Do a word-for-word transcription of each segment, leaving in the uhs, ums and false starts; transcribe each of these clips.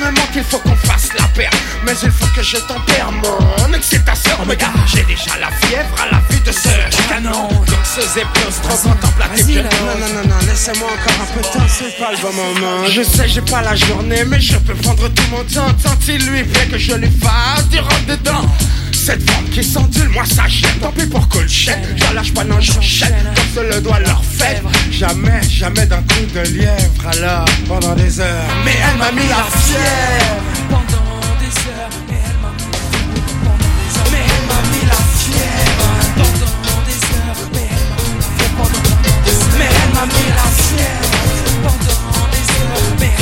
me manques, il faut qu'on fasse la paire. Mais il faut que je tempère mon excitation. Oh my God, j'ai déjà la fièvre à la vue de ce canon. Donc ce épouse trop contemplatif. Non, non, non, non, laissez-moi encore un peu de temps, c'est pas le bon moment. Je sais, j'ai pas la journée, mais je peux prendre tout mon temps. Tant il lui plaît que je lui fasse du rentre dedans. Cette forme qui s'endule, moi ça gêne. Tant pis pour cool chaîne, je lâche pas, non j'enchaîne. Comme se le doigt leur fait. Jamais, jamais d'un coup de lièvre. Alors, pendant des heures, mais elle m'a mis la fièvre. Pendant des heures, mais elle m'a mis mais elle m'a mis la fièvre. Pendant des heures, mais elle m'a mis la fièvre. Pendant des heures, mais elle m'a mis la fièvre. Pendant des heures, mais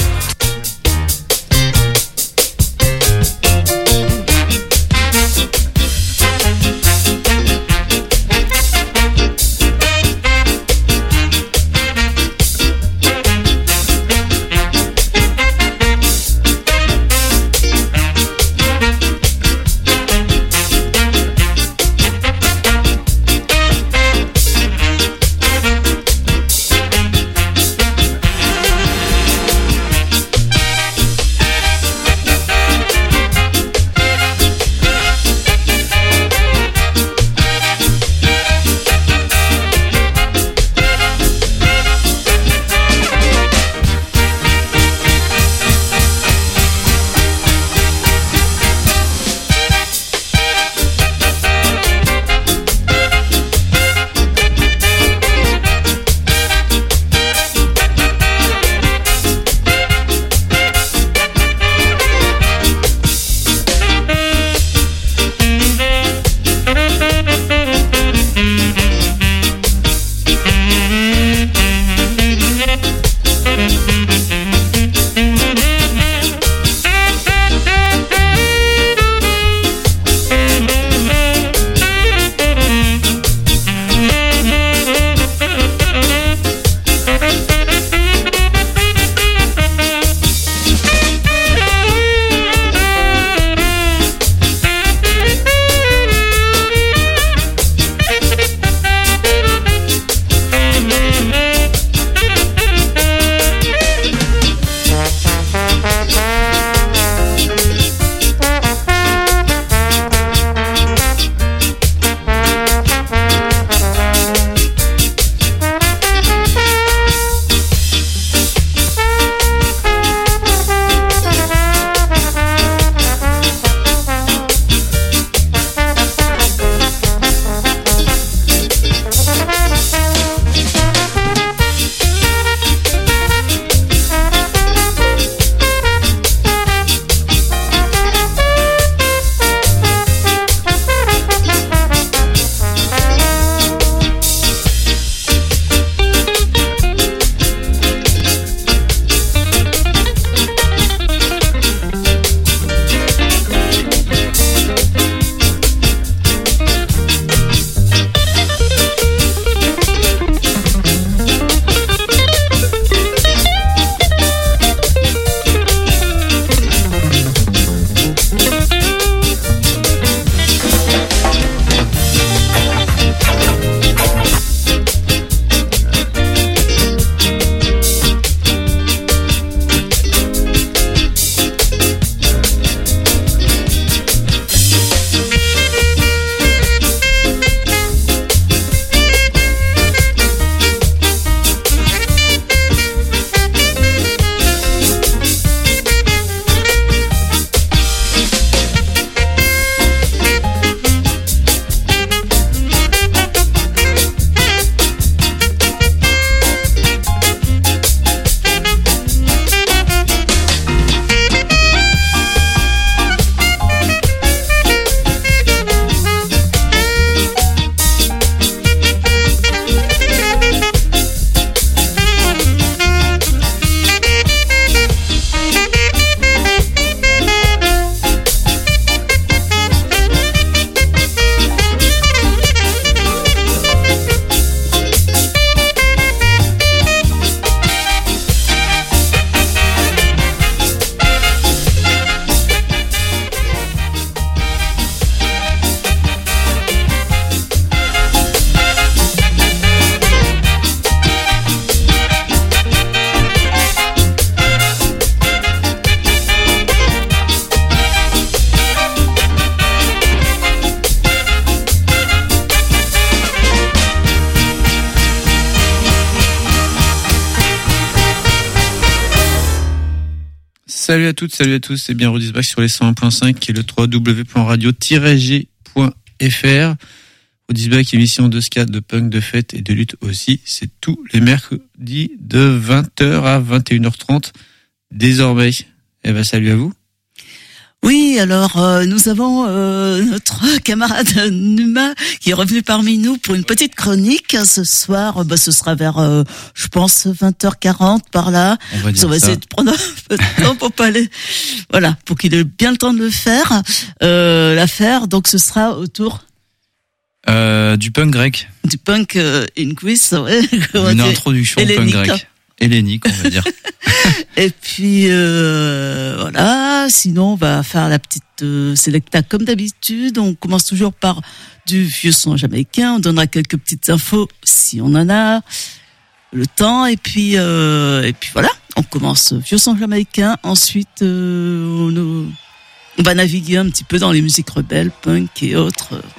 Salut à toutes, salut à tous, c'est bien Rodisback sur les cent un point cinq qui est le w w w point radio tiret g point f r. Rodisback, émission de ska, de punk, de fête et de lutte aussi. C'est tous les mercredis de vingt heures à vingt et une heures trente désormais. Eh ben, salut à vous. Oui, alors euh, nous avons euh, notre camarade Numa qui est revenu parmi nous pour une petite chronique. Ce soir, bah, ce sera vers, euh, je pense, vingt heures quarante par là. On va, dire on va ça. essayer de prendre un peu de temps pour pas aller... Voilà, pour qu'il ait bien le temps de le faire, euh, la faire. Donc ce sera autour... Euh, du punk grec. Du punk euh, in Greece, ouais. Une introduction hellénique. Punk grec. Hellénique, on va dire. Et puis euh, voilà, sinon on va faire la petite euh, sélecta comme d'habitude. On commence toujours par du vieux son jamaïcain. On donnera quelques petites infos si on en a le temps. Et puis euh, et puis voilà, on commence vieux son jamaïcain. Ensuite euh, on, on va naviguer un petit peu dans les musiques rebelles, punk et autres, euh,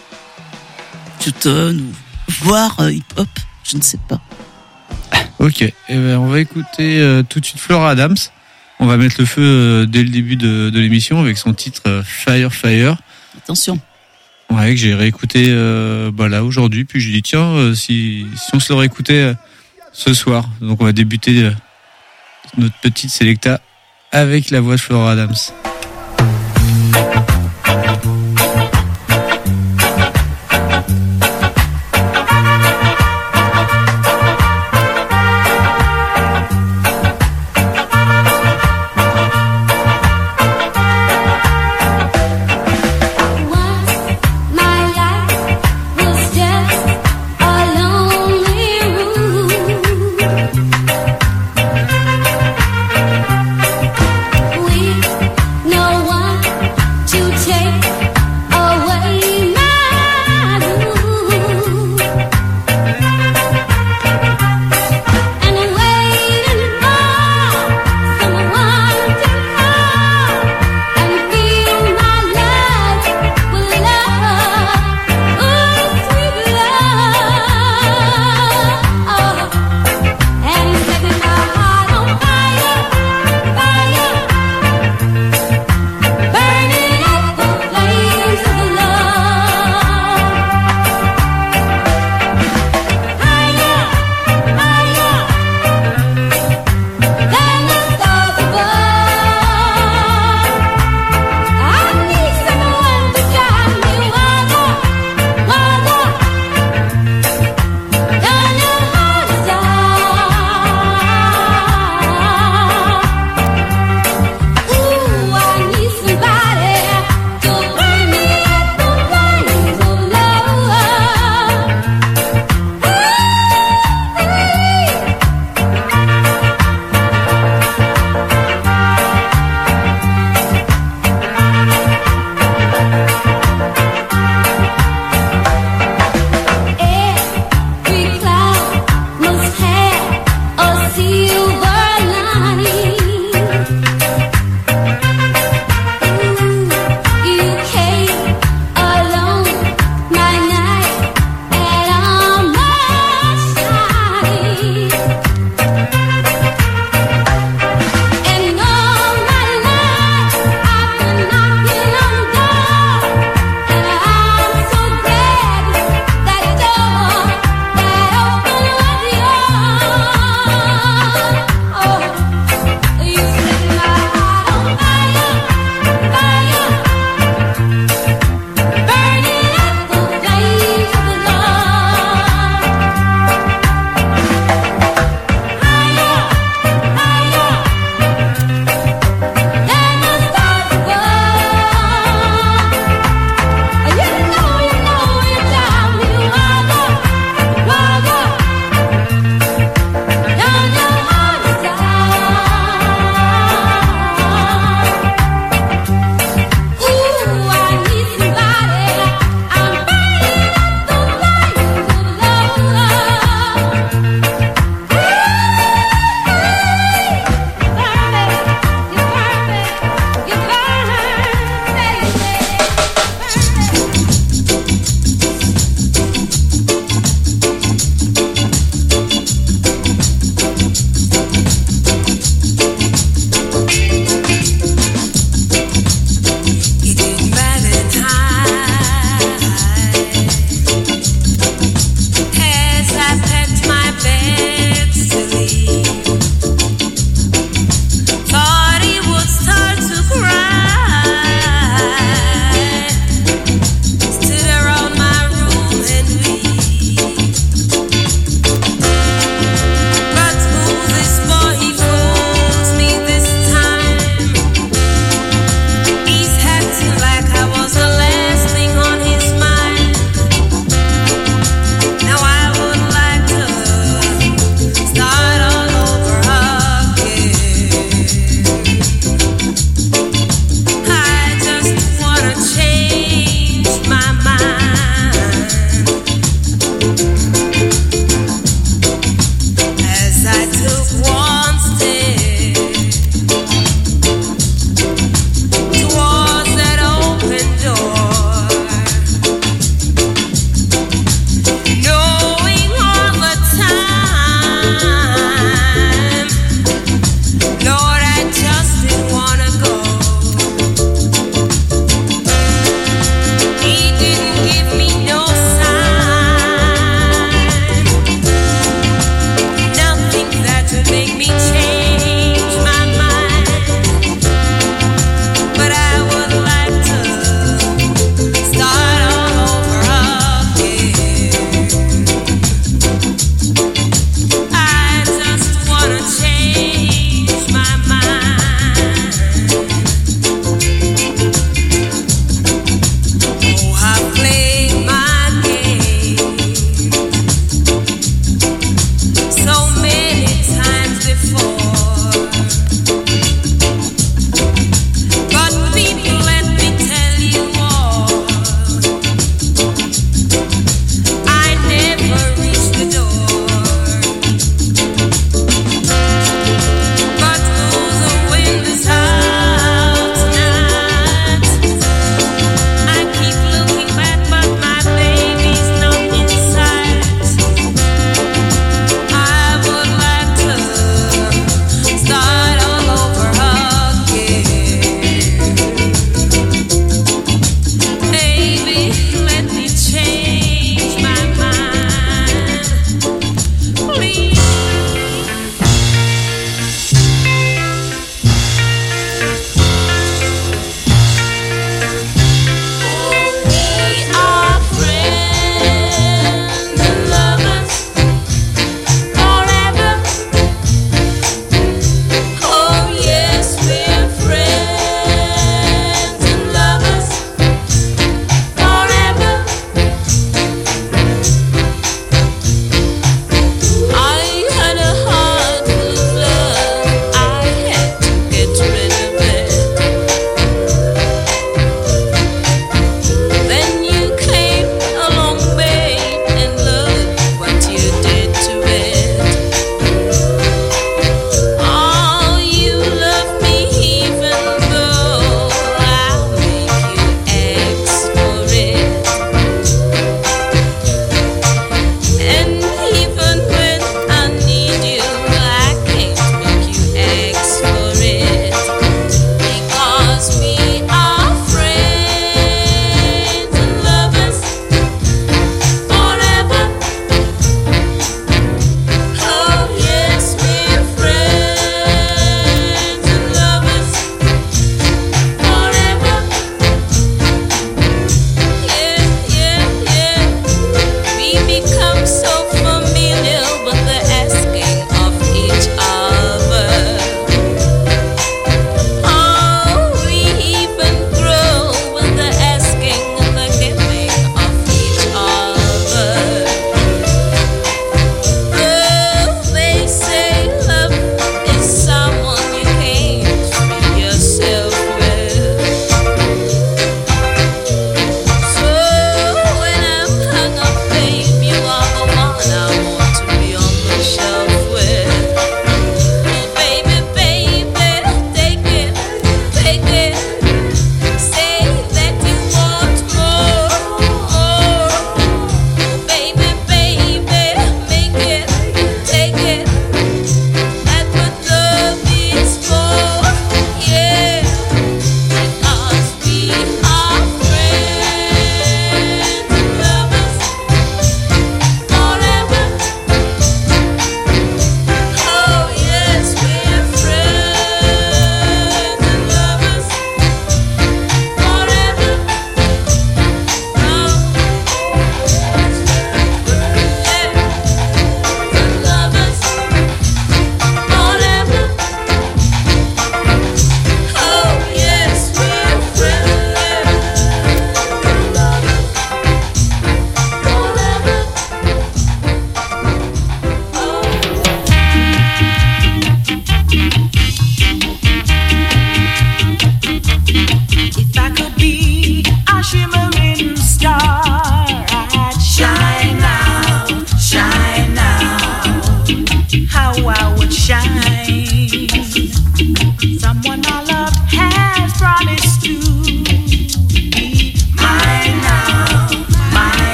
Newton ou voire euh, hip-hop, je ne sais pas. Ok, eh ben, on va écouter euh, tout de suite Flora Adams. On va mettre le feu euh, dès le début de, de l'émission avec son titre euh, Fire Fire. Attention. Ouais, que j'ai réécouté euh, bah là aujourd'hui, puis j'ai dit tiens, euh, si, si on se le réécoutait euh, ce soir. Donc on va débuter euh, notre petite sélecta avec la voix de Flora Adams. We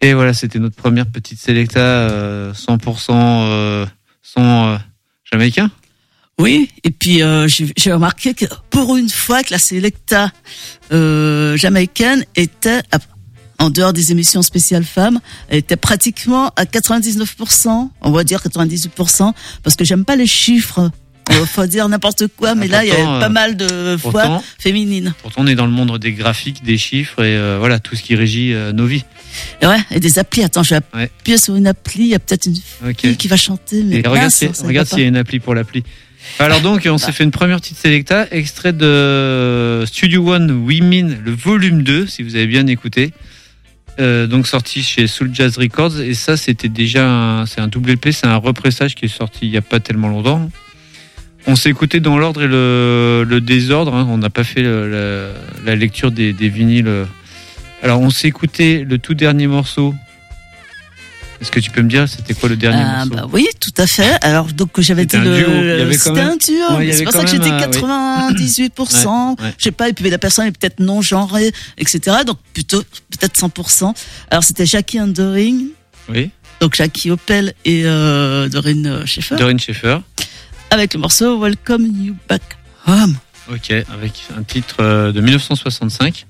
Et voilà, c'était notre première petite sélecta euh, cent pour cent euh, son euh, jamaïcain. Oui, et puis euh, j'ai, j'ai remarqué que pour une fois que la sélecta euh, jamaïcaine était, en dehors des émissions spéciales femmes, elle était pratiquement à quatre-vingt-dix-neuf pour cent, on va dire quatre-vingt-dix-huit pour cent, parce que j'aime pas les chiffres. Il faut dire n'importe quoi, mais ah, pourtant, là, il y a pas euh, mal de pourtant, voix féminines. Pourtant, on est dans le monde des graphiques, des chiffres et euh, voilà, tout ce qui régit euh, nos vies. Et ouais, et des applis. Attends, je vais Ouais. appuyer sur une appli, il y a peut-être une Ok. fille qui va chanter, mais Et regarde, mince, si- ça regarde va pas. s'il y a une appli pour l'appli. Alors donc, on s'est fait une première petite sélecta, extrait de Studio One Women, le volume deux, si vous avez bien écouté. Euh, donc sorti chez Soul Jazz Records. Et ça, c'était déjà un, c'est un double L P, c'est un repressage qui est sorti il n'y a pas tellement longtemps. On s'est écouté dans l'ordre et le, le désordre. Hein. On n'a pas fait le, la, la lecture des, des vinyles. Alors, on s'est écouté le tout dernier morceau. Est-ce que tu peux me dire, c'était quoi le dernier Ah, morceau? bah oui, tout à fait. Alors donc j'avais dit C'était un le, duo. Il y avait quand c'était même- un duo. Ouais, il y c'est avait pour quand ça que j'ai même dit un- oui. quatre-vingt-dix-huit pour cent. Ouais, ouais. Je sais pas. Et puis la personne est peut-être non genrée, et cetera. Donc plutôt peut-être cent pour cent. Alors c'était Jackie and Doreen. Oui, Donc Jackie Opel et euh, Doreen Schaeffer Doreen Schaeffer. avec le morceau Welcome You Back Home. Ok, avec un titre euh, de dix-neuf cent soixante-cinq.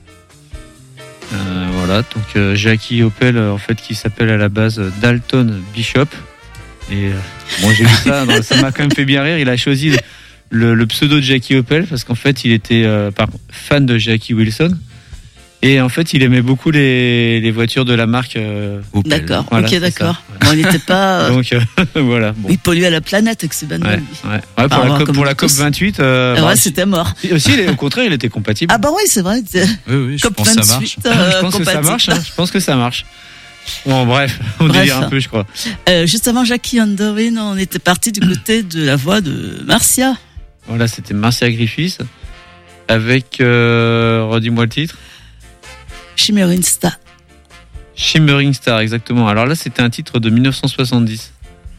Euh, voilà, donc euh, Jackie Opel, euh, en fait, qui s'appelle à la base euh, Dalton Bishop. Et euh, bon, j'ai vu ça, dans- ça m'a quand même fait bien rire. Il a choisi le, le pseudo de Jackie Opel parce qu'en fait, il était euh, par, fan de Jackie Wilson. Et en fait, il aimait beaucoup les, les voitures de la marque euh, Opel. D'accord. Voilà, ok, c'est d'accord. ça. Bon, il n'était pas. euh, Donc euh, voilà. Bon. Il polluait la planète avec ses Ouais, bananes. ouais. Ouais, pour, Ah, la ouais, COP, comme pour la tous. COP vingt-huit, euh, Ah bah, ouais, c'était mort. si- aussi, il est- au contraire, il était compatible. Ah bah oui, c'est vrai. Oui, oui, je COP pense que ça marche. vingt-huit, euh, je pense que ça compatible. marche. hein. Je pense que ça marche. Bon, bref, on Bref. délire un peu, je crois. Euh, juste avant Jackie and Doreen, on était parti du côté de la voix de Marcia. Voilà, c'était Marcia Griffiths avec, euh, redis-moi le titre, Shimmering Star. Shimmering Star, exactement. Alors là, c'était un titre de dix-neuf cent soixante-dix.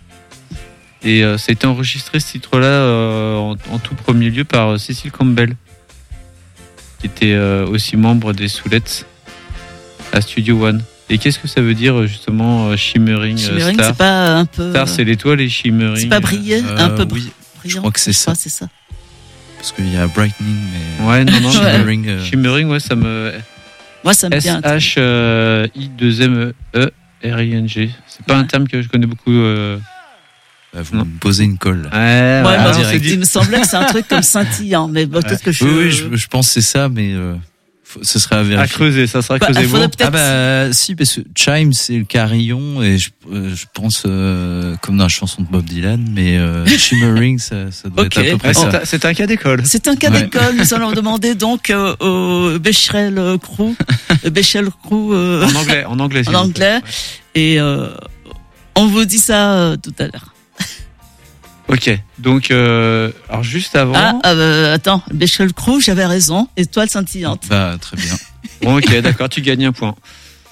Et euh, ça a été enregistré, ce titre-là, euh, en, en tout premier lieu par euh, Cecil Campbell, qui était euh, aussi membre des Soulettes à Studio One. Et qu'est-ce que ça veut dire, justement, euh, Shimmering, euh, Shimmering, Star c'est pas un peu. Star, c'est l'étoile et Shimmering. C'est pas briller, Euh, un peu oui, brillant. je crois que c'est ça. Ouais, c'est ça. Parce qu'il y a Brightening, mais Ouais, non, non, Shimmering. euh, Shimmering, ouais, ça me. Moi, ça me S vient. H I deux M E R I N G. C'est pas un Ouais. terme que je connais beaucoup. Euh... bah, vous Non. me posez une colle. là. Ouais, Ouais, voilà, moi, on direct. s'est dit- il me semblait que c'est un truc comme scintillant, mais bon, peut-être que je. Oui, oui, je, je pense que c'est ça, mais euh, faut- ce serait à à vérifier. creuser, ça sera Bah, creusé. il faudrait Bon. peut-être. Ah bah si, parce que Chime c'est le carillon et je, euh, je pense euh, comme dans la chanson de Bob Dylan, mais euh, Shimmering ça, ça doit Ok. être à peu près Ouais, ça. c'est un- c'est un cas d'école. C'est un cas Ouais. d'école. Nous allons demander donc euh, au Becherel Crew, le Becherel Crew euh, En anglais, en anglais. s'il en vous plaît. anglais, et euh, on vous dit ça euh, tout à l'heure. Ok, donc euh, alors juste avant. Ah, euh, attends, Becherel Crew, j'avais raison. Étoile scintillante. Bah très bien. Bon, ok, d'accord, tu gagnes un point.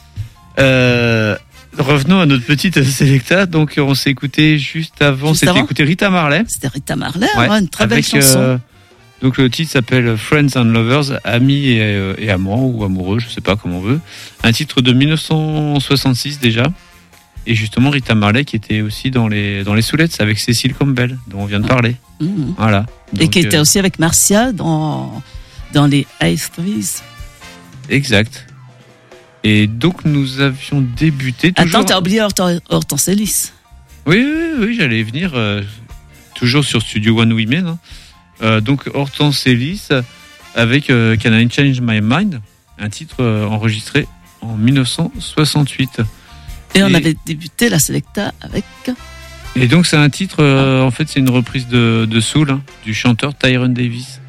Euh, revenons à notre petite sélecta. Donc on s'est écouté juste avant. Juste C'était avant écouté Rita Marley. C'était Rita Marley, Ouais, ouais, une très belle avec, chanson. euh, donc le titre s'appelle Friends and Lovers, amis et, euh, et amants ou amoureux, je sais pas comment on veut. Un titre de dix-neuf cent soixante-six déjà. Et justement Rita Marley qui était aussi dans les dans les Soulettes avec Cecil Campbell dont on vient de parler. Mhm. Voilà. Et Donc, qui était euh, aussi avec Marcia dans dans les Ice Threes. exact. Et donc nous avions débuté toujours. Attends, t'as oublié Horten- Hortense Ellis. Oui, oui, oui, j'allais venir euh, toujours sur Studio One Women. Hein. Euh, donc Hortense Ellis avec euh, Can I Change My Mind, un titre euh, enregistré en dix-neuf cent soixante-huit. Et on Et- avait débuté la Selecta avec. Et donc c'est un titre, euh, en fait c'est une reprise de, de Soul hein, du chanteur Tyrone Davis.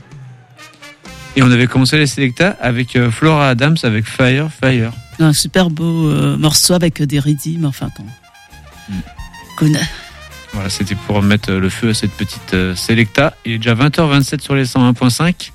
Et on avait commencé la Selecta avec euh, Flora Adams avec Fire, Fire. Un super beau euh, morceau avec des rythmes, enfin, qu'on Mm. connaît. Voilà, c'était pour mettre le feu à cette petite euh, Selecta. Il est déjà vingt heures vingt-sept sur les cent un virgule cinq.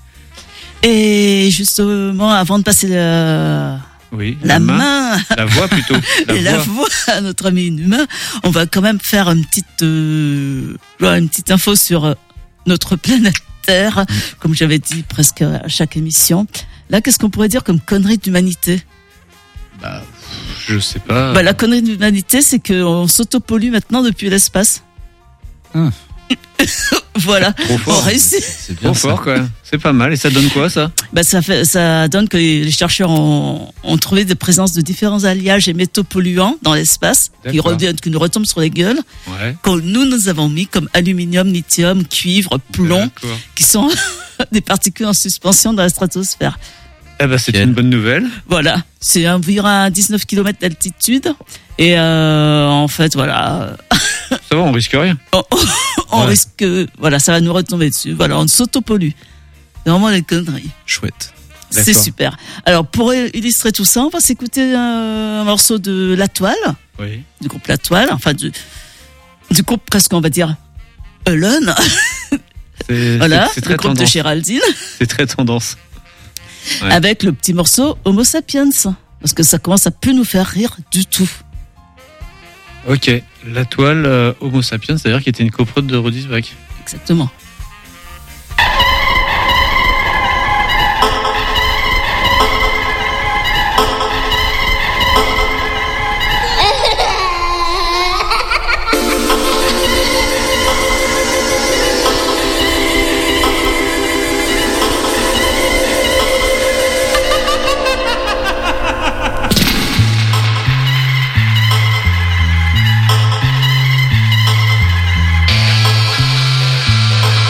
Et justement, avant de passer la, Oui, la main, la voix plutôt. La et la voix. voix à notre ami inhumain, on va quand même faire une petite, euh, voilà, une petite info sur euh, notre planète Terre, comme j'avais dit presque à chaque émission. Là, qu'est-ce qu'on pourrait dire comme connerie d'humanité? Bah, Je sais pas. Bah, la connerie de l'humanité, c'est qu'on s'autopollue maintenant depuis l'espace. Hum. Voilà. Trop fort. On réussit. C'est bien Trop ça. fort, quoi. C'est pas mal. Et ça donne quoi, ça? Bah, ça fait, ça donne que les chercheurs ont, ont trouvé des présences de différents alliages et métaux polluants dans l'espace qui, D'accord. reviennent, qui nous retombent sur les gueules, Ouais. que nous, nous avons mis comme aluminium, lithium, cuivre, plomb, D'accord. qui sont des particules en suspension dans la stratosphère. Eh ben, c'est Quel- une bonne nouvelle. Voilà. C'est environ à dix-neuf kilomètres d'altitude. Et, euh, en fait, voilà. Ça va, on risque rien. on, on Ouais. risque, voilà, ça va nous retomber dessus. Voilà, on s'autopollue. C'est vraiment des conneries. Chouette. C'est D'accord. super. Alors, pour illustrer tout ça, on va s'écouter un, un morceau de La Toile, Oui. du groupe La Toile, enfin, du, du groupe presque, on va dire, Alone. C'est, Voilà, c'est, c'est le très groupe de tendance. Géraldine, C'est très tendance. Ouais. avec le petit morceau Homo sapiens. Parce que ça commence à plus nous faire rire du tout. Ok. La toile euh, Homo sapiens, c'est-à-dire qui était une coprode de Rodisbach. Exactement. Homo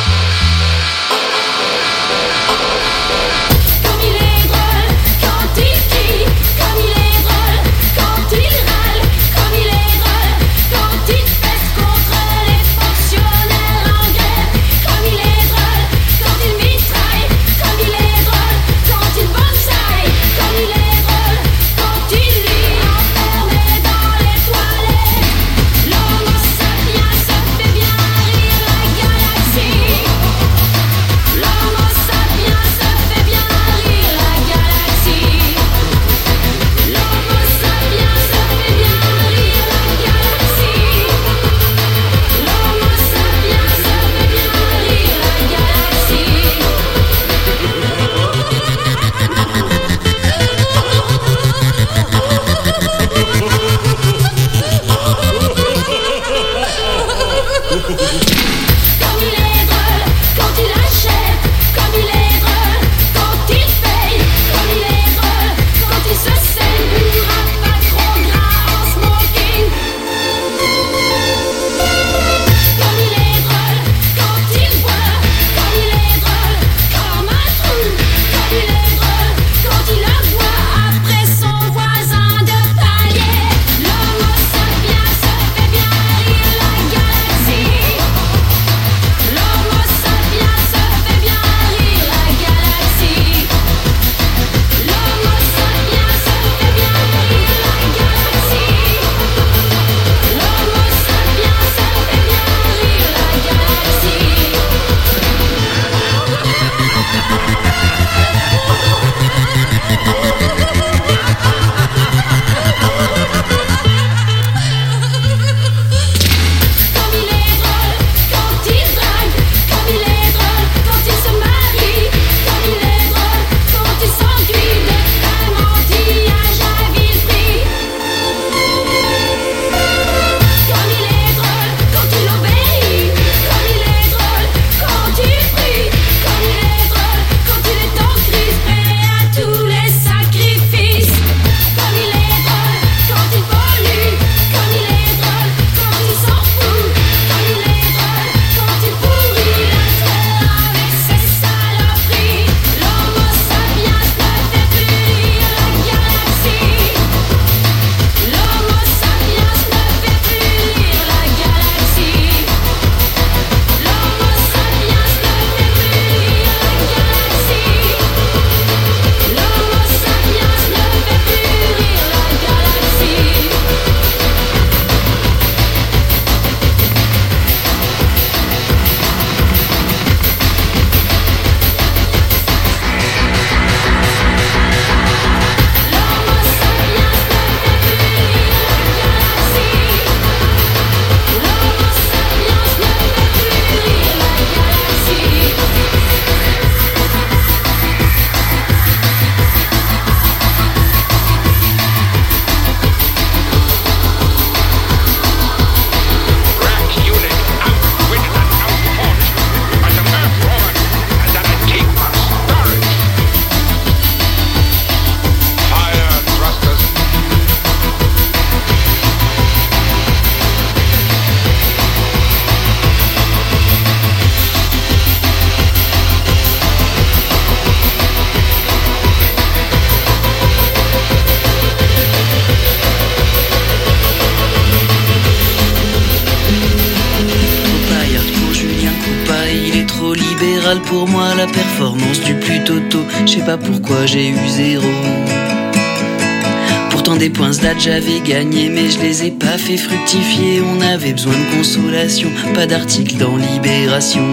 la performance du plus toto. Je sais pas pourquoi j'ai eu zéro. Pourtant des points sdat j'avais gagné, mais je les ai pas fait fructifier. On avait besoin de consolation, pas d'article dans Libération.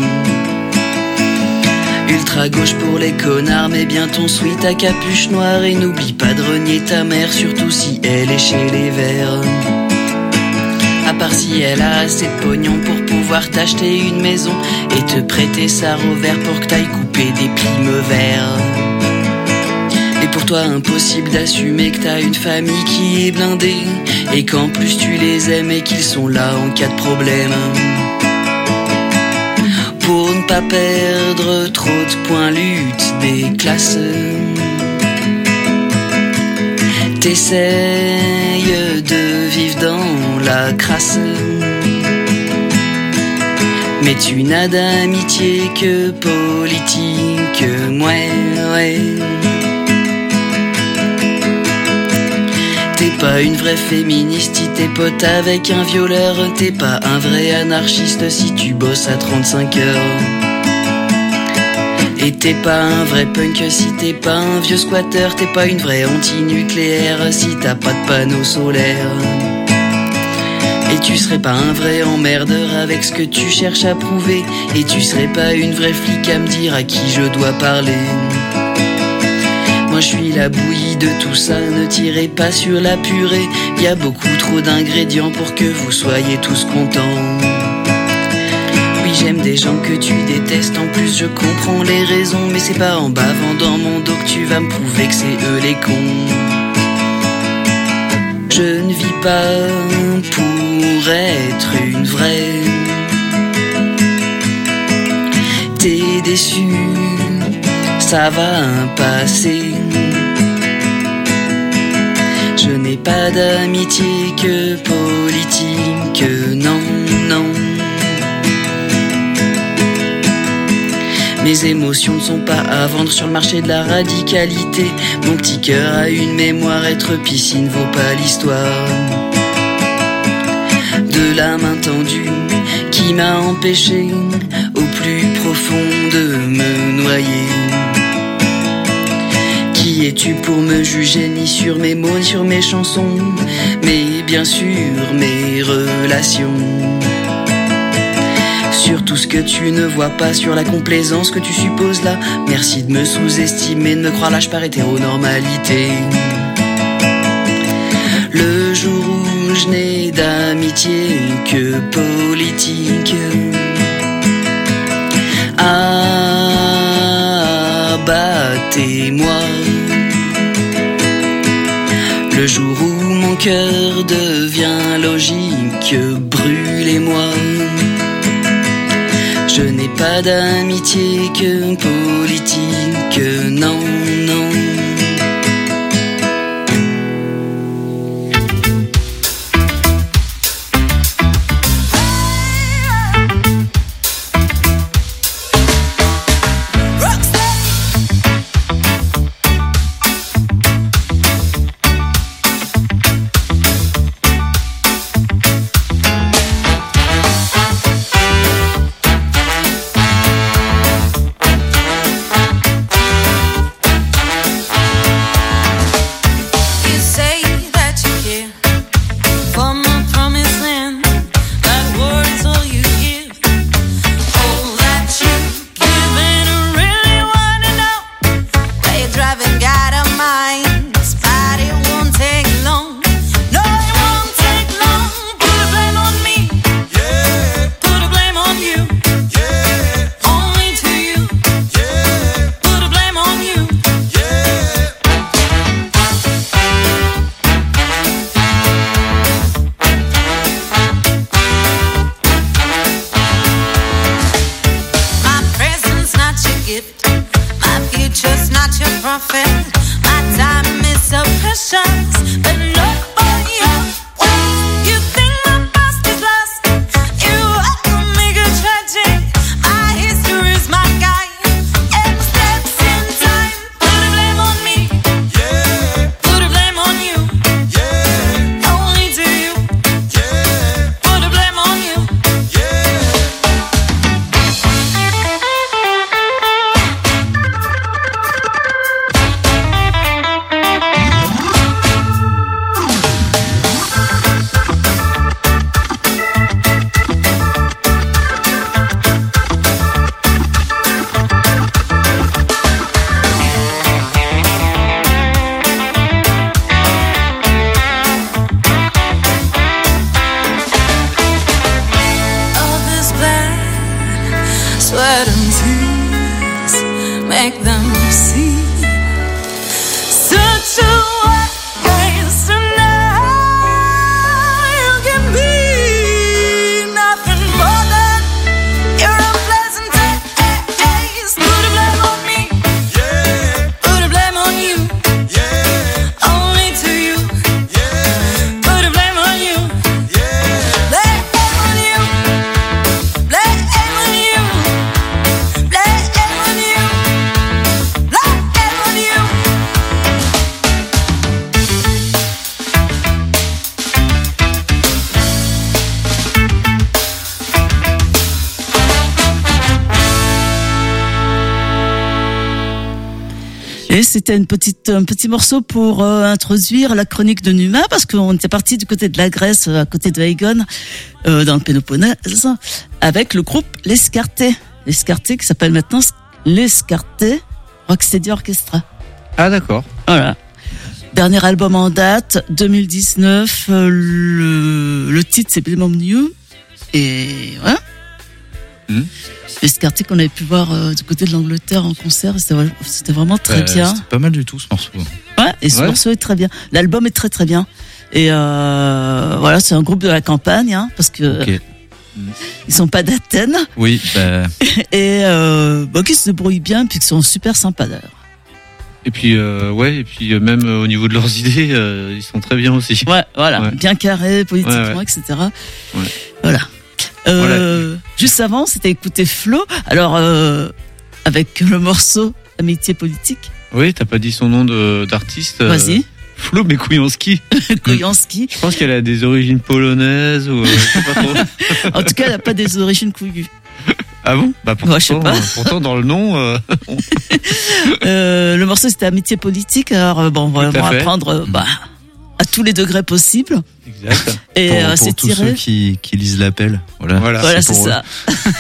Ultra gauche pour les connards, mais bien ton sweat à capuche noire. Et n'oublie pas de renier ta mère, surtout si elle est chez les Verts. À part si elle a assez de pognon pour pouvoir t'acheter une maison et te prêter sa revers pour que t'ailles couper des primes verts. Et pour toi impossible d'assumer que t'as une famille qui est blindée et qu'en plus tu les aimes et qu'ils sont là en cas de problème. Pour ne pas perdre trop de points lutte des classes, t'essayes de vivre dans la crasse, mais tu n'as d'amitié que politique, ouais, ouais. T'es pas une vraie féministe si t'es pote avec un violeur. T'es pas un vrai anarchiste si tu bosses à trente-cinq heures. Et t'es pas un vrai punk si t'es pas un vieux squatter. T'es pas une vraie anti-nucléaire si t'as pas de panneaux solaires. Et tu serais pas un vrai emmerdeur avec ce que tu cherches à prouver. Et tu serais pas une vraie flic à me dire à qui je dois parler. Moi je suis la bouillie de tout ça, ne tirez pas sur la purée. Y a beaucoup trop d'ingrédients pour que vous soyez tous contents. Oui j'aime des gens que tu détestes, en plus je comprends les raisons. Mais c'est pas en bavant dans mon dos que tu vas me prouver que c'est eux les cons. Je ne vis pas pour être une vraie. T'es déçu, ça va passer. Je n'ai pas d'amitié que politique, non, non. Mes émotions ne sont pas à vendre sur le marché de la radicalité. Mon petit cœur a une mémoire, être piscine vaut pas l'histoire. De la main tendue qui m'a empêché au plus profond de me noyer. Qui es-tu pour me juger, ni sur mes mots, ni sur mes chansons, mais bien sûr mes relations. Sur tout ce que tu ne vois pas, sur la complaisance que tu supposes là. Merci de me sous-estimer, de me croire lâche par hétéronormalité. Le jour où je n'ai d'amitié que politique, abattez-moi. Le jour où mon cœur devient logique, brûlez-moi. Je n'ai pas d'amitié que politique, non, non. Et c'était une petite, un petit morceau pour euh, introduire la chronique de Numa, parce qu'on était parti du côté de la Grèce, à côté de Aegon, euh, dans le Péloponnèse, avec le groupe L'Escarté. L'Escarté qui s'appelle maintenant L'Escarté Rocksteady Orchestra. Ah d'accord. Voilà. Dernier album en date, deux mille dix-neuf. Euh, le, le titre c'est Blimum New. Et voilà. Mmh. L'Escarté qu'on avait pu voir euh, du côté de l'Angleterre en concert, c'était, c'était vraiment très euh, bien. C'était pas mal du tout ce morceau. Ouais, et ce ouais. morceau est très bien. L'album est très très bien. Et euh, voilà, c'est un groupe de la campagne, hein, parce que okay. mmh. ils sont pas d'Athènes. Oui. Bah... et euh, bah, qui se débrouillent bien, puis qui sont super sympas d'ailleurs. Et puis euh, ouais, et puis euh, même euh, au niveau de leurs idées, euh, ils sont très bien aussi. Ouais, voilà, ouais. bien carrés politiquement, ouais, ouais. et cetera. Ouais. Voilà. Euh, voilà. Juste avant, c'était écouter Flo. Alors euh, avec le morceau Amitié politique. Oui, t'as pas dit son nom de, d'artiste. Vas-y. Euh, Flo Mekoujanski. Mekoujanski. Je pense qu'elle a des origines polonaises ou euh, je sais pas trop. En tout cas, elle a pas des origines couillues. Ah bon? Bah pourtant, ouais, je sais pas. pourtant dans le nom. Euh... euh, le morceau c'était Amitié politique. Alors bon, on va apprendre bah, à tous les degrés possibles. Exact. Et pour, euh, pour c'est tous tiré. Ceux qui, qui lisent l'appel. Voilà, voilà, voilà c'est, c'est ça.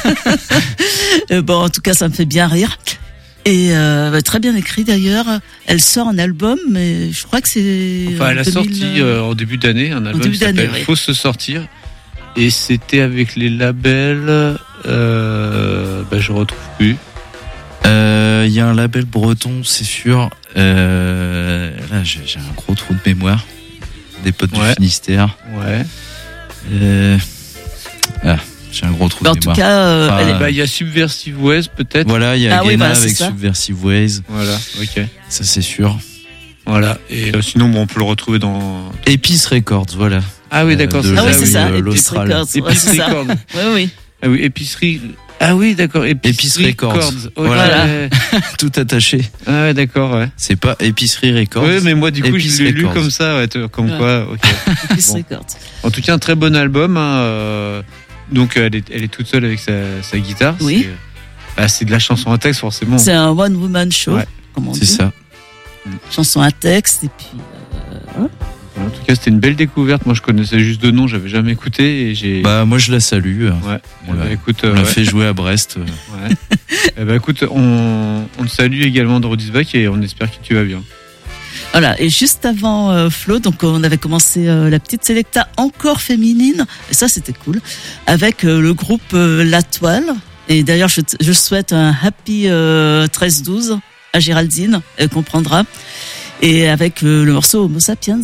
euh, bon, en tout cas, ça me fait bien rire. Et euh, bah, très bien écrit d'ailleurs. Elle sort un album, mais je crois que c'est. Enfin, elle a deux mille... sorti euh, en début d'année un album qui s'appelle oui. Faut se sortir. Et c'était avec les labels. Euh, bah, je retrouve plus. Il euh, y a un label breton, c'est sûr. Euh, là, j'ai, j'ai un gros trou de mémoire. Des potes ouais. du Finistère. Ouais. Euh, ah, j'ai un gros trou bah, de mémoire. En tout cas, euh, enfin, il bah, y a Subversive Ways peut-être. Voilà, il y a ah, Guéna oui, bah, avec ça. Subversive Ways. Voilà, ok. Ça c'est sûr. Voilà. Et euh, sinon, bon, on peut le retrouver dans. Épice Records, voilà. Ah oui, d'accord. Euh, ah oui, c'est ça. Euh, Épice Records. Épice ouais, Records. Oui, oui. Ah oui, épicerie. Ah oui, d'accord. Épicerie Records. Records. Oh, voilà. Ouais. Tout attaché. Ah ouais, d'accord, ouais. C'est pas Épicerie Records. Oui, mais moi, du coup, Épice je l'ai lu Records. comme ça, ouais, comme ouais. quoi. Ok. Épice bon. Records. En tout cas, un très bon album. Hein, euh, donc, elle est, elle est toute seule avec sa, sa guitare. Oui. C'est, bah, c'est de la chanson à texte, forcément. C'est un one woman show, ouais. comme on c'est dit. C'est ça. Chanson à texte et puis. Euh, En tout cas, c'était une belle découverte. Moi, je connaissais juste de nom, j'avais jamais écouté et j'ai. Bah, moi, je la salue. Ouais. On l'a, bah, écoute, on euh, l'a ouais. fait jouer à Brest. Ouais. eh bah, écoute, on, on te salue également de Rodisbach et on espère que tu vas bien. Voilà. Et juste avant euh, Flo, donc on avait commencé euh, la petite sélecta encore féminine. Et ça, c'était cool. Avec euh, le groupe euh, La Toile. Et d'ailleurs, je, je souhaite un happy euh, treize douze à Géraldine. Elle comprendra. Et avec euh, le morceau Homo Sapiens.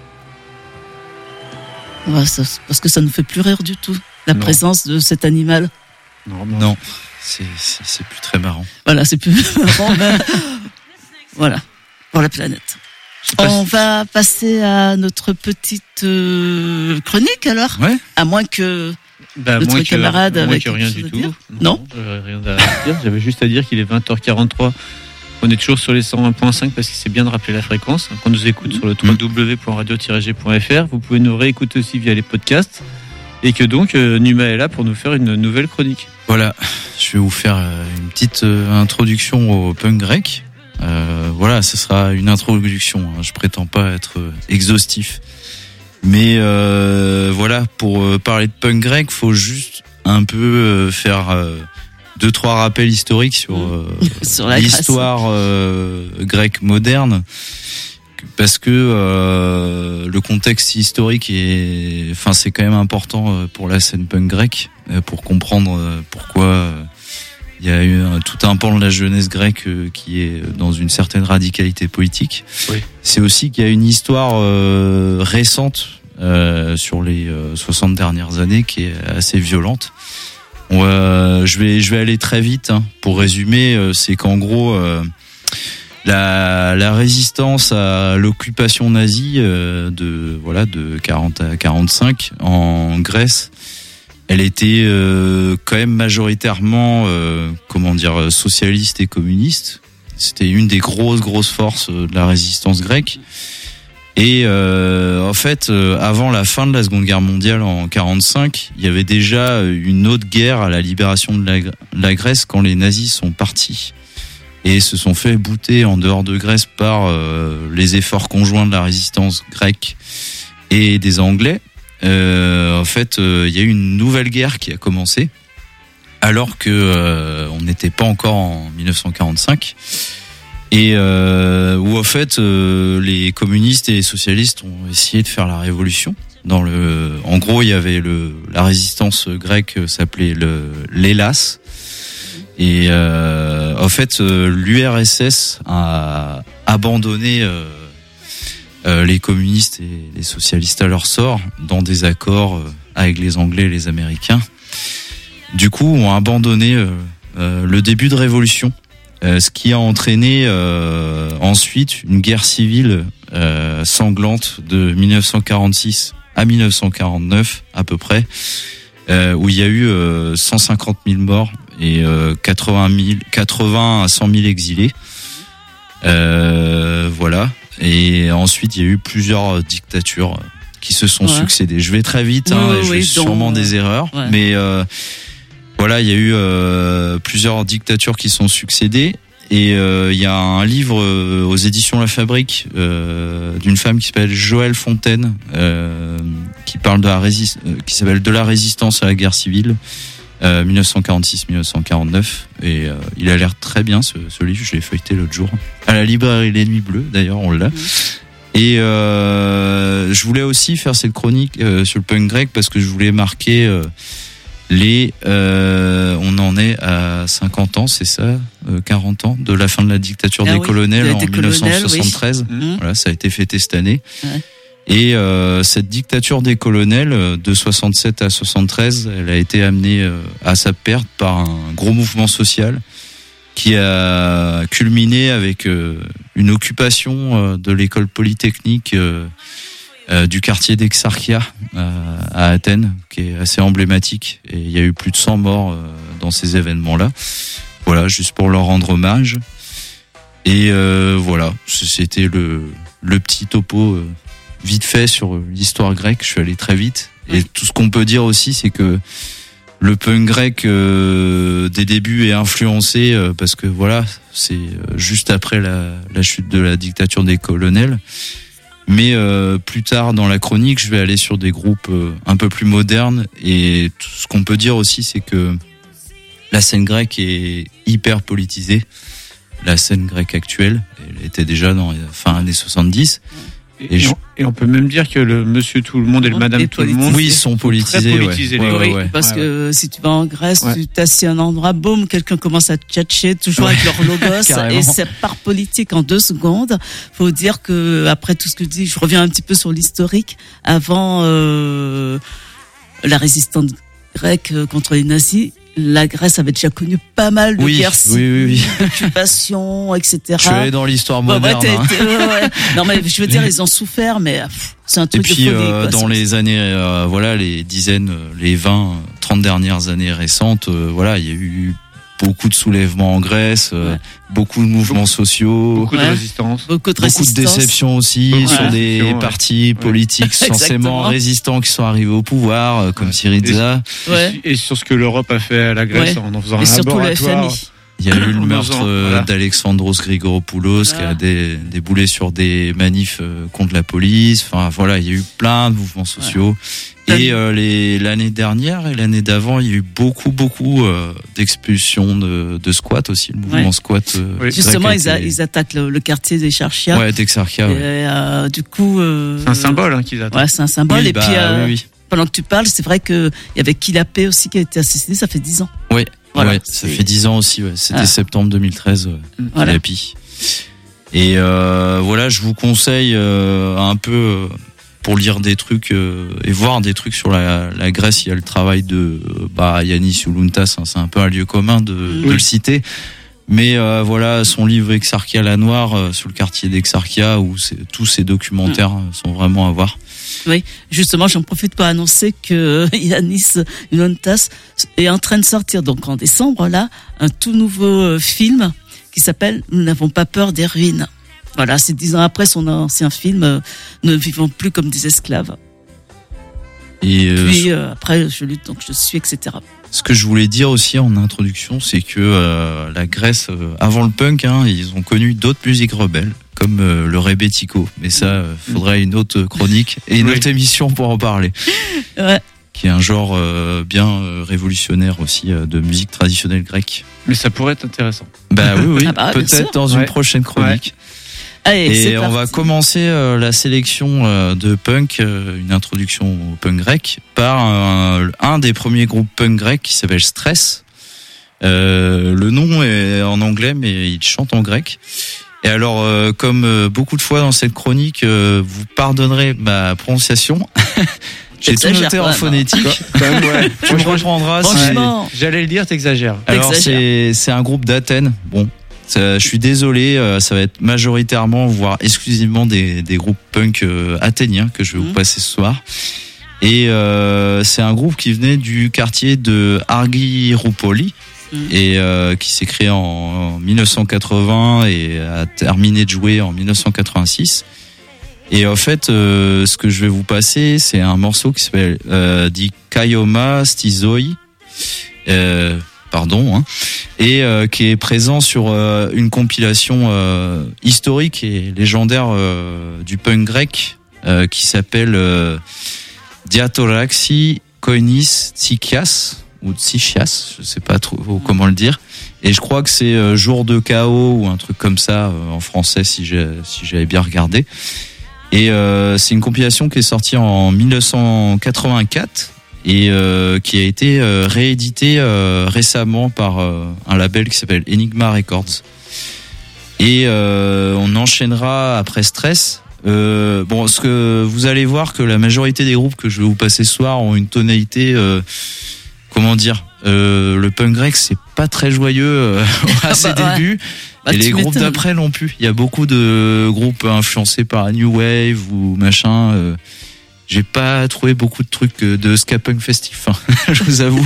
Ouais, ça, parce que ça ne nous fait plus rire du tout, la non. présence de cet animal. Non, non. non c'est, c'est, c'est plus très marrant. Voilà, c'est plus marrant, mais voilà, pour la planète. On si... va passer à notre petite euh, chronique alors, ouais. à moins que bah, notre moins camarade que, avec moins que rien du tout. Non, non j'avais rien à dire. J'avais juste à dire qu'il est vingt heures quarante-trois. On est toujours sur les cent un virgule cinq parce que c'est bien de rappeler la fréquence. Qu'on nous écoute mmh. sur le w w w point radio tiret g point f r. Vous pouvez nous réécouter aussi via les podcasts. Et que donc, euh, Numa est là pour nous faire une nouvelle chronique. Voilà, je vais vous faire euh, une petite euh, introduction au punk grec. Euh, voilà, ce sera une introduction. Hein. Je prétends pas être euh, exhaustif. Mais euh, voilà, pour euh, parler de punk grec, faut juste un peu euh, faire... Euh, deux trois rappels historiques sur, euh, sur l'histoire euh, grecque moderne parce que euh, le contexte historique est enfin c'est quand même important pour la scène punk grecque pour comprendre pourquoi il y a eu un, tout un pan de la jeunesse grecque qui est dans une certaine radicalité politique. Oui. C'est aussi qu'il y a une histoire euh, récente euh, sur les euh, soixante dernières années qui est assez violente. Euh, je vais je vais aller très vite hein. Pour résumer, euh, c'est qu'en gros euh, la la résistance à l'occupation nazie euh, de voilà de quarante à quarante-cinq en Grèce, elle était euh, quand même majoritairement euh, comment dire socialiste et communiste. C'était une des grosses grosses forces de la résistance grecque. Et euh, en fait, euh, avant la fin de la Seconde Guerre mondiale en quarante-cinq, il y avait déjà une autre guerre à la libération de la, la Grèce quand les nazis sont partis et se sont fait bouter en dehors de Grèce par euh, les efforts conjoints de la résistance grecque et des Anglais. Euh, en fait, il euh, y a eu une nouvelle guerre qui a commencé, alors que euh, on n'était pas encore en dix-neuf cent quarante-cinq, et euh, où en fait euh, les communistes et les socialistes ont essayé de faire la révolution. Dans le, en gros, il y avait le la résistance grecque s'appelait le l'Hélas. Et euh, en fait, euh, l'U R S S a abandonné euh, euh, les communistes et les socialistes à leur sort dans des accords euh, avec les Anglais et les Américains. Du coup, ont abandonné euh, euh, le début de révolution, euh, ce qui a entraîné euh, ensuite une guerre civile euh, sanglante de dix-neuf cent quarante-six à dix-neuf cent quarante-neuf à peu près, euh, où il y a eu euh, cent cinquante mille morts et euh, quatre-vingt mille, quatre-vingts à cent mille exilés. Euh, voilà. Et ensuite, il y a eu plusieurs dictatures qui se sont ouais. succédées. Je vais très vite, oui, hein, oui, et je oui, fais donc, sûrement des erreurs, ouais. mais euh, voilà, il y a eu euh, plusieurs dictatures qui sont succédées. Et euh, il y a un livre euh, aux éditions La Fabrique euh, d'une femme qui s'appelle Joëlle Fontaine, euh, qui parle de la résist- euh, qui s'appelle De la résistance à la guerre civile, euh, dix-neuf cent quarante-six à dix-neuf cent quarante-neuf. Et euh, il a l'air très bien ce, ce livre. Je l'ai feuilleté l'autre jour à la librairie Les Nuits Bleues. D'ailleurs, on l'a. Mmh. Et euh, je voulais aussi faire cette chronique euh, sur le punk grec parce que je voulais marquer euh, les. Euh, on en est à cinquante ans, c'est ça, euh, quarante ans de la fin de la dictature ah des oui, colonels en dix-neuf cent soixante-treize. Oui. Voilà, ça a été fêté cette année. Ouais. Et euh, cette dictature des colonels de soixante-sept à soixante-treize, elle a été amenée euh, à sa perte par un gros mouvement social qui a culminé avec euh, une occupation euh, de l'école polytechnique euh, euh, du quartier d'Exarchia euh, à Athènes, qui est assez emblématique. Et il y a eu plus de cent morts euh, dans ces événements-là. Voilà, juste pour leur rendre hommage. Et euh, voilà, c'était le, le petit topo euh, vite fait sur l'histoire grecque. Je suis allé très vite. Et tout ce qu'on peut dire aussi, c'est que le punk grec euh, des débuts est influencé euh, parce que voilà, c'est euh, juste après la, la chute de la dictature des colonels. Mais euh, plus tard dans la chronique, je vais aller sur des groupes euh, un peu plus modernes. Et tout ce qu'on peut dire aussi, c'est que la scène grecque est hyper politisée. La scène grecque actuelle, elle était déjà dans les fin années soixante-dix. Et, et, je... on, et on peut même dire que le monsieur tout le monde et le madame tout le monde, oui, ils sont politisés, politisés ouais. les oui, ouais, ouais. Parce ouais, que ouais. si tu vas en Grèce, ouais. tu t'assieds à un endroit, boum, quelqu'un commence à tchatcher, toujours ouais. avec leur logos, et c'est par politique en deux secondes. Faut dire que après tout ce que je dis, je reviens un petit peu sur l'historique. Avant euh, la résistance grecque contre les nazis, la Grèce avait déjà connu pas mal de oui, guerres civiles, oui, oui, oui. d'occupation, et cetera. Je suis allé dans l'histoire moderne. Bon, ouais, ouais, ouais. Non, mais je veux dire, ils ont souffert, mais pff, c'est un truc et puis, de folie. Euh, quoi, dans les années, euh, voilà, les dizaines, les vingt, trente dernières années récentes, euh, voilà, il y a eu beaucoup de soulèvements en Grèce, euh, ouais. beaucoup de mouvements beaucoup, sociaux, beaucoup de ouais. résistance, beaucoup de, beaucoup résistance. de déceptions aussi beaucoup sur des ouais. partis ouais. politiques censément résistants qui sont arrivés au pouvoir, euh, comme ouais. Syriza. Et, ouais. et sur ce que l'Europe a fait à la Grèce ouais. en en faisant et un laboratoire. Il y a eu le meurtre voilà. d'Alexandros Grigoropoulos voilà. qui a dé, déboulé sur des manifs euh, contre la police. Enfin voilà, il y a eu plein de mouvements sociaux. Ouais. Et euh, les, l'année dernière et l'année d'avant, il y a eu beaucoup, beaucoup euh, d'expulsions de, de squats aussi. Le mouvement ouais. squat. Euh, oui. Justement, ils, a, ils attaquent le, le quartier d'Exarchia. Ouais, d'Exarchia. Ouais. Et, euh, du coup, euh, c'est un symbole hein, qu'ils attaquent. Ouais, c'est un symbole. Oui, et bah, puis, euh, oui, oui. pendant que tu parles, c'est vrai que il y avait Kilapé aussi qui a été assassiné. Ça fait dix ans. Oui. Voilà, ouais, ça fait dix ans aussi. Ouais. C'était ah. septembre deux mille treize. Euh, voilà. Kilapi. Et euh, voilà, je vous conseille euh, un peu euh, pour lire des trucs euh, et voir des trucs sur la, la Grèce. Il y a le travail de euh, bah, Yannis Ouluntas. Hein, c'est un peu un lieu commun de, oui. de le citer. Mais euh, voilà, son livre Exarchia la Noire euh, sur le quartier d'Exarchia, où c'est, tous ces documentaires mmh. sont vraiment à voir. Oui, justement, j'en profite pour annoncer que Yannis Ouluntas est en train de sortir, donc en décembre, là, un tout nouveau film qui s'appelle « Nous n'avons pas peur des ruines ». Voilà, c'est dix ans après son ancien film « Ne vivons plus comme des esclaves ». Et euh, Puis euh, après, je lutte, donc je suis, et cetera. ce que je voulais dire aussi en introduction, c'est que euh, la Grèce, euh, avant le punk, hein, ils ont connu d'autres musiques rebelles, comme euh, le rebetiko. Mais ça, euh, faudrait une autre chronique et une Oui. autre émission pour en parler. Ouais. Qui est un genre euh, bien euh, révolutionnaire aussi euh, de musique traditionnelle grecque. Mais ça pourrait être intéressant. Bah oui, oui, Ah bah, bien sûr. peut-être dans une Ouais. prochaine chronique. Allez, Et c'est on parti. va commencer euh, la sélection euh, de punk, euh, une introduction au punk grec, par un, un des premiers groupes punk grecs qui s'appelle Stress. Euh, le nom est en anglais, mais il chante en grec. Et alors, euh, comme euh, beaucoup de fois dans cette chronique, euh, vous pardonnerez ma prononciation. J'ai tout T'exagères noté quand en même, hein. phonétique. Quand même, ouais. Tu me reprendras si... Franchement, J'allais le dire, t'exagères. Alors T'exagères. c'est c'est un groupe d'Athènes. Bon, ça, je suis désolé, euh, ça va être majoritairement, voire exclusivement des des groupes punk euh, athéniens que je vais Mhm. vous passer ce soir. Et euh, c'est un groupe qui venait du quartier de Argyroupoli Mhm. et euh, qui s'est créé en, en mille neuf cent quatre-vingts et a terminé de jouer en mille neuf cent quatre-vingt-six. Et en fait, euh, ce que je vais vous passer, c'est un morceau qui s'appelle euh, Di Kaioma Stizoi, euh, pardon, hein, et euh, qui est présent sur euh, une compilation euh, historique et légendaire euh, du punk grec euh, qui s'appelle euh, Diatoraxi Koinis Tsikias ou Tsikias, je sais pas trop comment le dire. Et je crois que c'est euh, Jour de chaos ou un truc comme ça euh, en français si j'ai si j'avais bien regardé. Et euh, c'est une compilation qui est sortie en mille neuf cent quatre-vingt-quatre et euh, qui a été euh, rééditée euh, récemment par euh, un label qui s'appelle Enigma Records. Et euh, on enchaînera après Stress. Euh, bon, ce que vous allez voir que la majorité des groupes que je vais vous passer ce soir ont une tonalité, euh, comment dire, euh, le punk grec c'est pas très joyeux euh, à ses bah ouais. débuts. Bah, Et les tu groupes m'étonnes. d'après non plus. Il y a beaucoup de groupes influencés par la New Wave ou machin. Euh, j'ai pas trouvé beaucoup de trucs euh, de ska punk festif, hein, je vous avoue.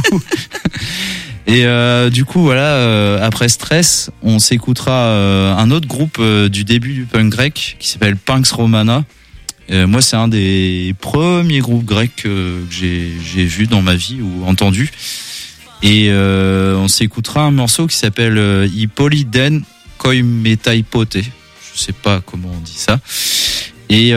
Et euh, du coup, voilà, euh, après Stress, on s'écoutera euh, un autre groupe euh, du début du punk grec qui s'appelle Pax Romana. Euh, moi, c'est un des premiers groupes grecs euh, que j'ai, j'ai vu dans ma vie ou entendu. Et euh, on s'écoutera un morceau qui s'appelle euh, Hippolyden Koimetaipote. Je sais pas comment on dit ça. Et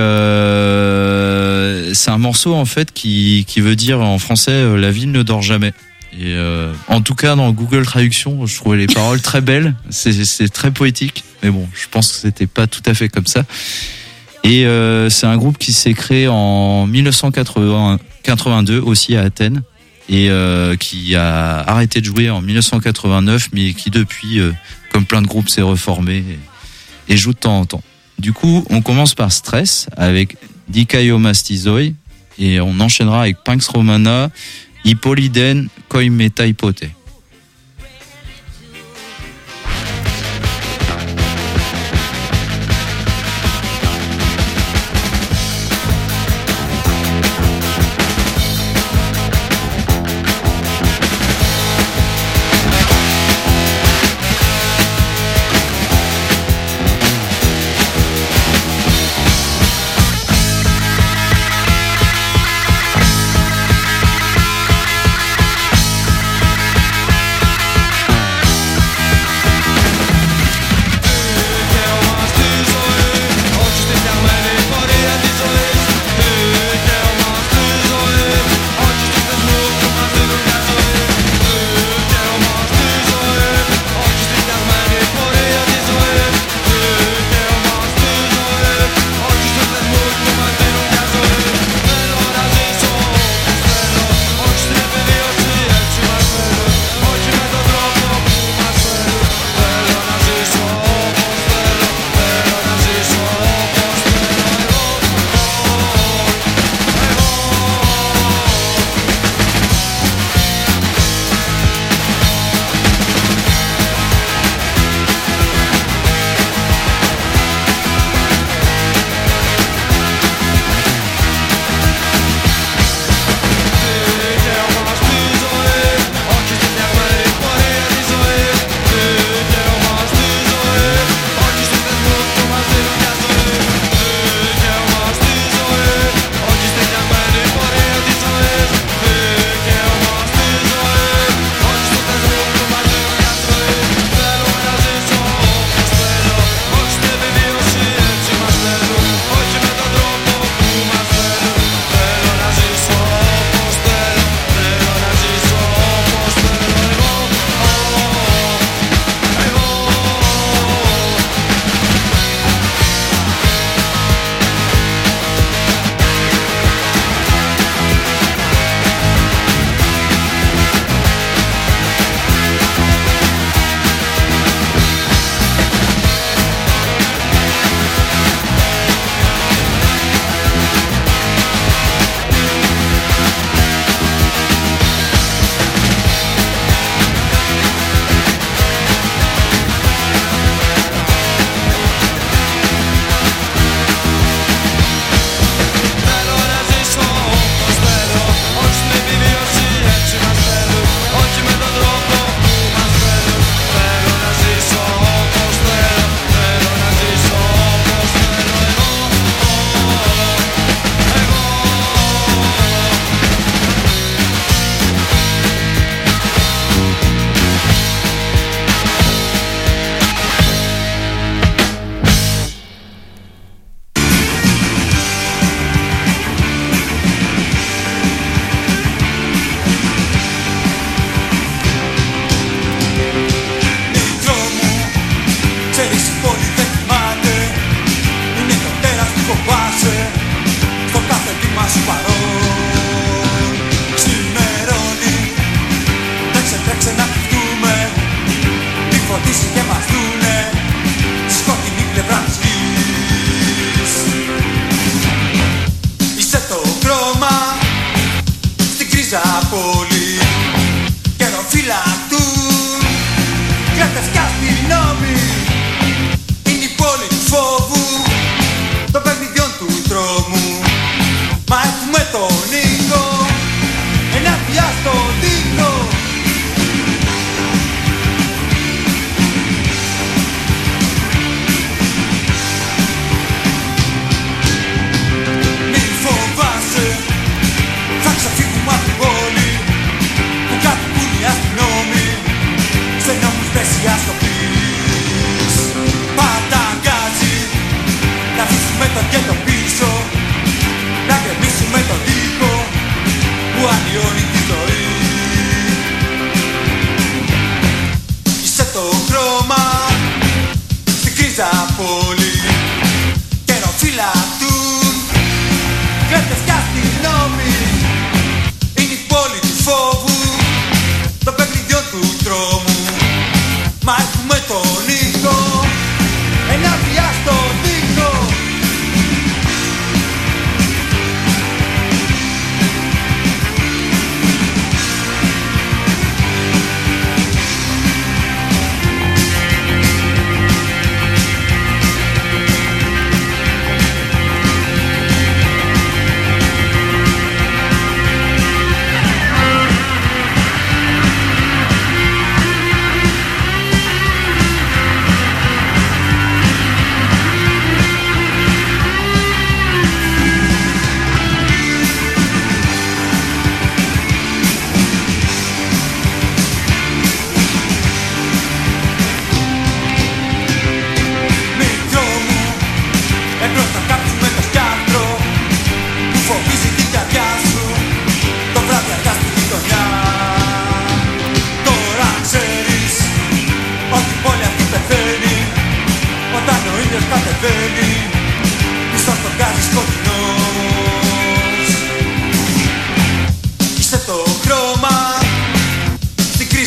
euh, c'est un morceau en fait qui qui veut dire en français euh, la ville ne dort jamais. Et euh, en tout cas dans Google Traduction, je trouvais les paroles très belles. C'est c'est très poétique, mais bon, je pense que c'était pas tout à fait comme ça. Et euh, c'est un groupe qui s'est créé en mille neuf cent quatre-vingt-deux aussi à Athènes et euh, qui a arrêté de jouer en mille neuf cent quatre-vingt-neuf, mais qui depuis, euh, comme plein de groupes, s'est reformé et, et joue de temps en temps. Du coup, on commence par Stress avec Di Kaioma Stizoi et on enchaînera avec Pax Romana, Hippolyden Koimetaipote. Thank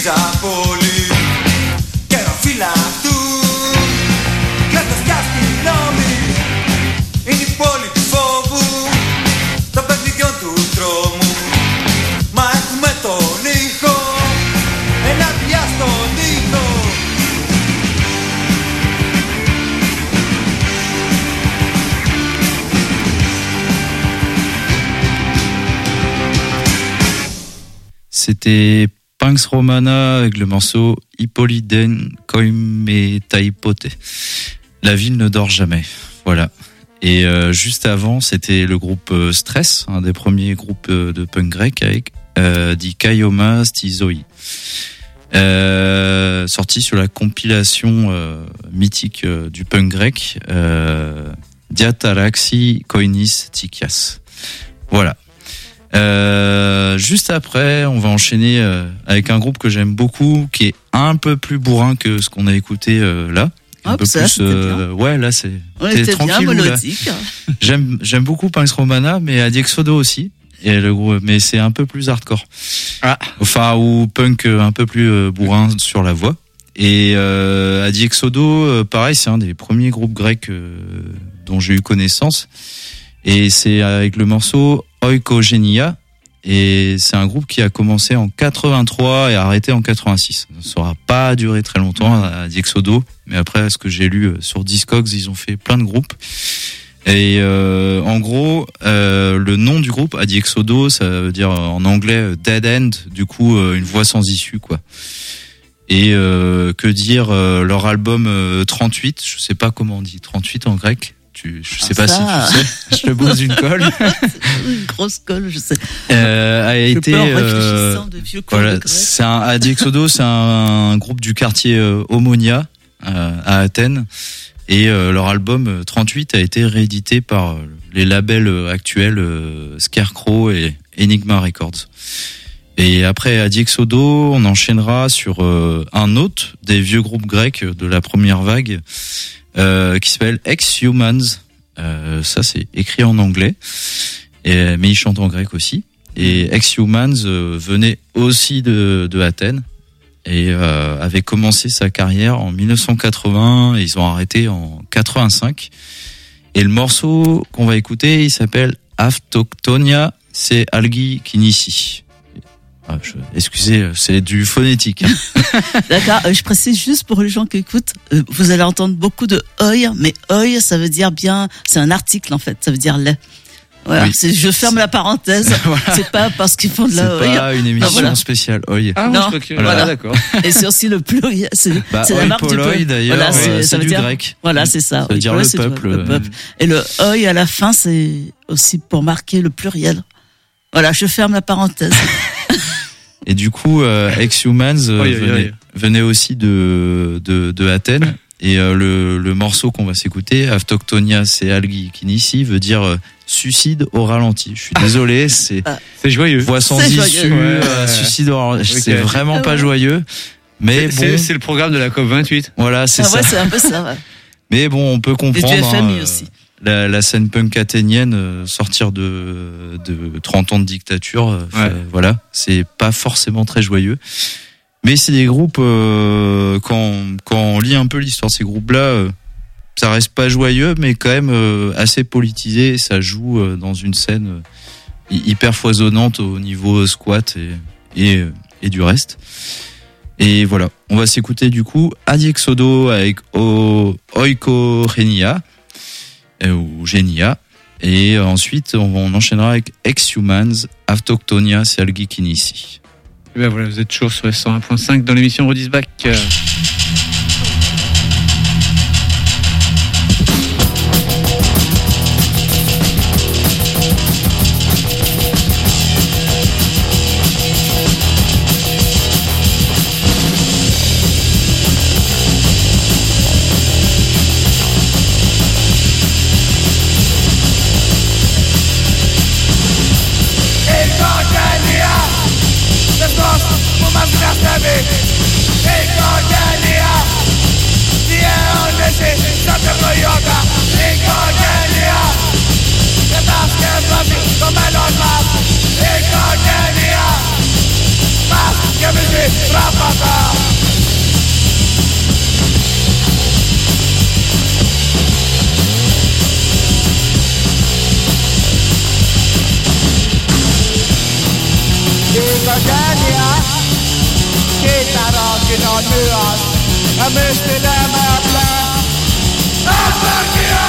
γκρίζα πολύ καιρό φυλακτούν. Κράτος κι αστυνόμοι είναι η πόλη του φόβου, των παιχνιδιών του τρόμου. Μα έχουμε τον ήχο ενάντια στον ήχο. C'était Pax Romana avec le morceau Hippolyden Koime Taipote. La ville ne dort jamais. Voilà. Et euh, juste avant, c'était le groupe euh, Stress, un des premiers groupes euh, de punk grec avec euh, dit Kaioma Stizoi. Euh, sorti sur la compilation euh, mythique euh, du punk grec euh, Diataraxi Koinis Tikias. Voilà. Euh, juste après, on va enchaîner euh, avec un groupe que j'aime beaucoup, qui est un peu plus bourrin que ce qu'on a écouté euh, là. Un Hop, peu ça, plus, euh, ouais, là c'est, c'est tranquille. J'aime, j'aime beaucoup Pax Romana, mais Adiexodo aussi. Et le groupe, mais c'est un peu plus hardcore. Ah. Enfin, ou punk un peu plus euh, bourrin sur la voix. Et euh, Adiexodo, euh, pareil, c'est un des premiers groupes grecs euh, dont j'ai eu connaissance. Et c'est avec le morceau Oikogenia, et c'est un groupe qui a commencé en quatre-vingt-trois et a arrêté en quatre-vingt-six. Ça n'aura pas duré très longtemps à Diexodo, mais après, ce que j'ai lu sur Discogs, ils ont fait plein de groupes. Et euh, en gros, euh, le nom du groupe, Adiexodo, ça veut dire en anglais dead end, du coup une voie sans issue, quoi. Et euh, que dire, euh, leur album euh, trente-huit, je sais pas comment on dit trente-huit en grec. Tu, je sais ah, pas ça. si tu sais. Je te pose une colle. Une grosse colle, je sais. Euh, a je été. Euh, de vieux voilà, de c'est un Adiexodo, c'est un, un groupe du quartier euh, Omonia euh, à Athènes, et euh, leur album trente-huit a été réédité par les labels actuels euh, Scarecrow et Enigma Records. Et après Adiexodo, on enchaînera sur euh, un autre des vieux groupes grecs de la première vague. Euh, qui s'appelle Ex-Humans. Euh, ça, c'est écrit en anglais, et, mais ils chantent en grec aussi. Et Ex-Humans euh, venait aussi de, de Athènes et euh, avait commencé sa carrière en dix-neuf cent quatre-vingts. Et ils ont arrêté en quatre-vingt-cinq. Et le morceau qu'on va écouter, il s'appelle Aftoktonia, c'est Algi Kinisi. Ah, je, excusez, c'est du phonétique. Hein. D'accord, euh, je précise juste pour les gens qui écoutent, euh, vous allez entendre beaucoup de oi, mais oi, ça veut dire bien, c'est un article en fait, ça veut dire lait. Voilà, oui. c'est, je ferme la parenthèse. Voilà. C'est pas parce qu'ils font de la oi. C'est pas une émission ah, voilà. spéciale oi. Ah non, que... voilà. voilà, d'accord. Et c'est aussi le pluriel, c'est, bah, c'est la marque du peuple. D'ailleurs, voilà, c'est, c'est, c'est ça du veut dire, grec. Voilà, c'est ça. Ça veut dire le peuple. le peuple. Et le oi à la fin, c'est aussi pour marquer le pluriel. Voilà, je ferme la parenthèse. Et du coup, euh, Ex-Humans euh, oui, venait, oui, oui. venait aussi de, de, de Athènes. Et euh, le, le morceau qu'on va s'écouter, Aftoktonia, c'est Algi Kinisi, veut dire euh, suicide au ralenti. Je suis désolé, c'est, ah, c'est joyeux. Voix sans c'est issue, joyeux. Euh, suicide au ralenti. Okay. C'est vraiment pas joyeux. Mais c'est, bon. C'est, c'est le programme de la COP vingt-huit. Voilà, c'est ah, ça. Ouais, c'est un peu ça, ouais. Mais bon, on peut comprendre. Et du F M I hein, aussi. La, la scène punk athénienne, euh, sortir de, de trente ans de dictature, euh, ouais. fait, voilà, c'est pas forcément très joyeux. Mais c'est des groupes, euh, quand, quand on lit un peu l'histoire de ces groupes-là, euh, ça reste pas joyeux, mais quand même euh, assez politisé. Ça joue euh, dans une scène euh, hyper foisonnante au niveau squat et, et, et du reste. Et voilà, on va s'écouter du coup Adiexodo avec o- Oikogenia. ou Genia, et ensuite on, on enchaînera avec Ex-Humans, Aftoktonia, c'est Algi Kinisi. Et ben voilà, vous êtes toujours sur les cent un point cinq dans l'émission Rodisback. Rapa κύτταρο κοινωνίας, εμείς τη λέμε απλά απεργία.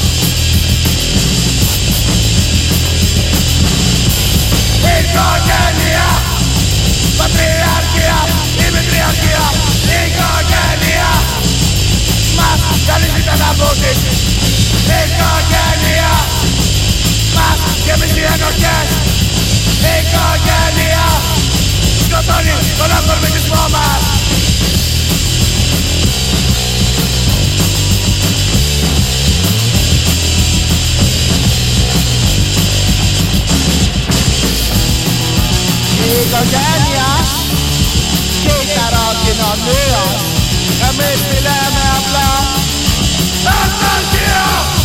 Οικογένεια, πατριαρχία, η μητριαρχία, οικογένεια μας καλύψει τα ταμπούκι. Οικογένεια μας γεμίζει ενοχές. Οικογένεια σκοτώνει τον αφορμητισμό μας. Οικογένεια, κύτταρο κοινωνίας, εμείς τη λέμε απλά απεργία.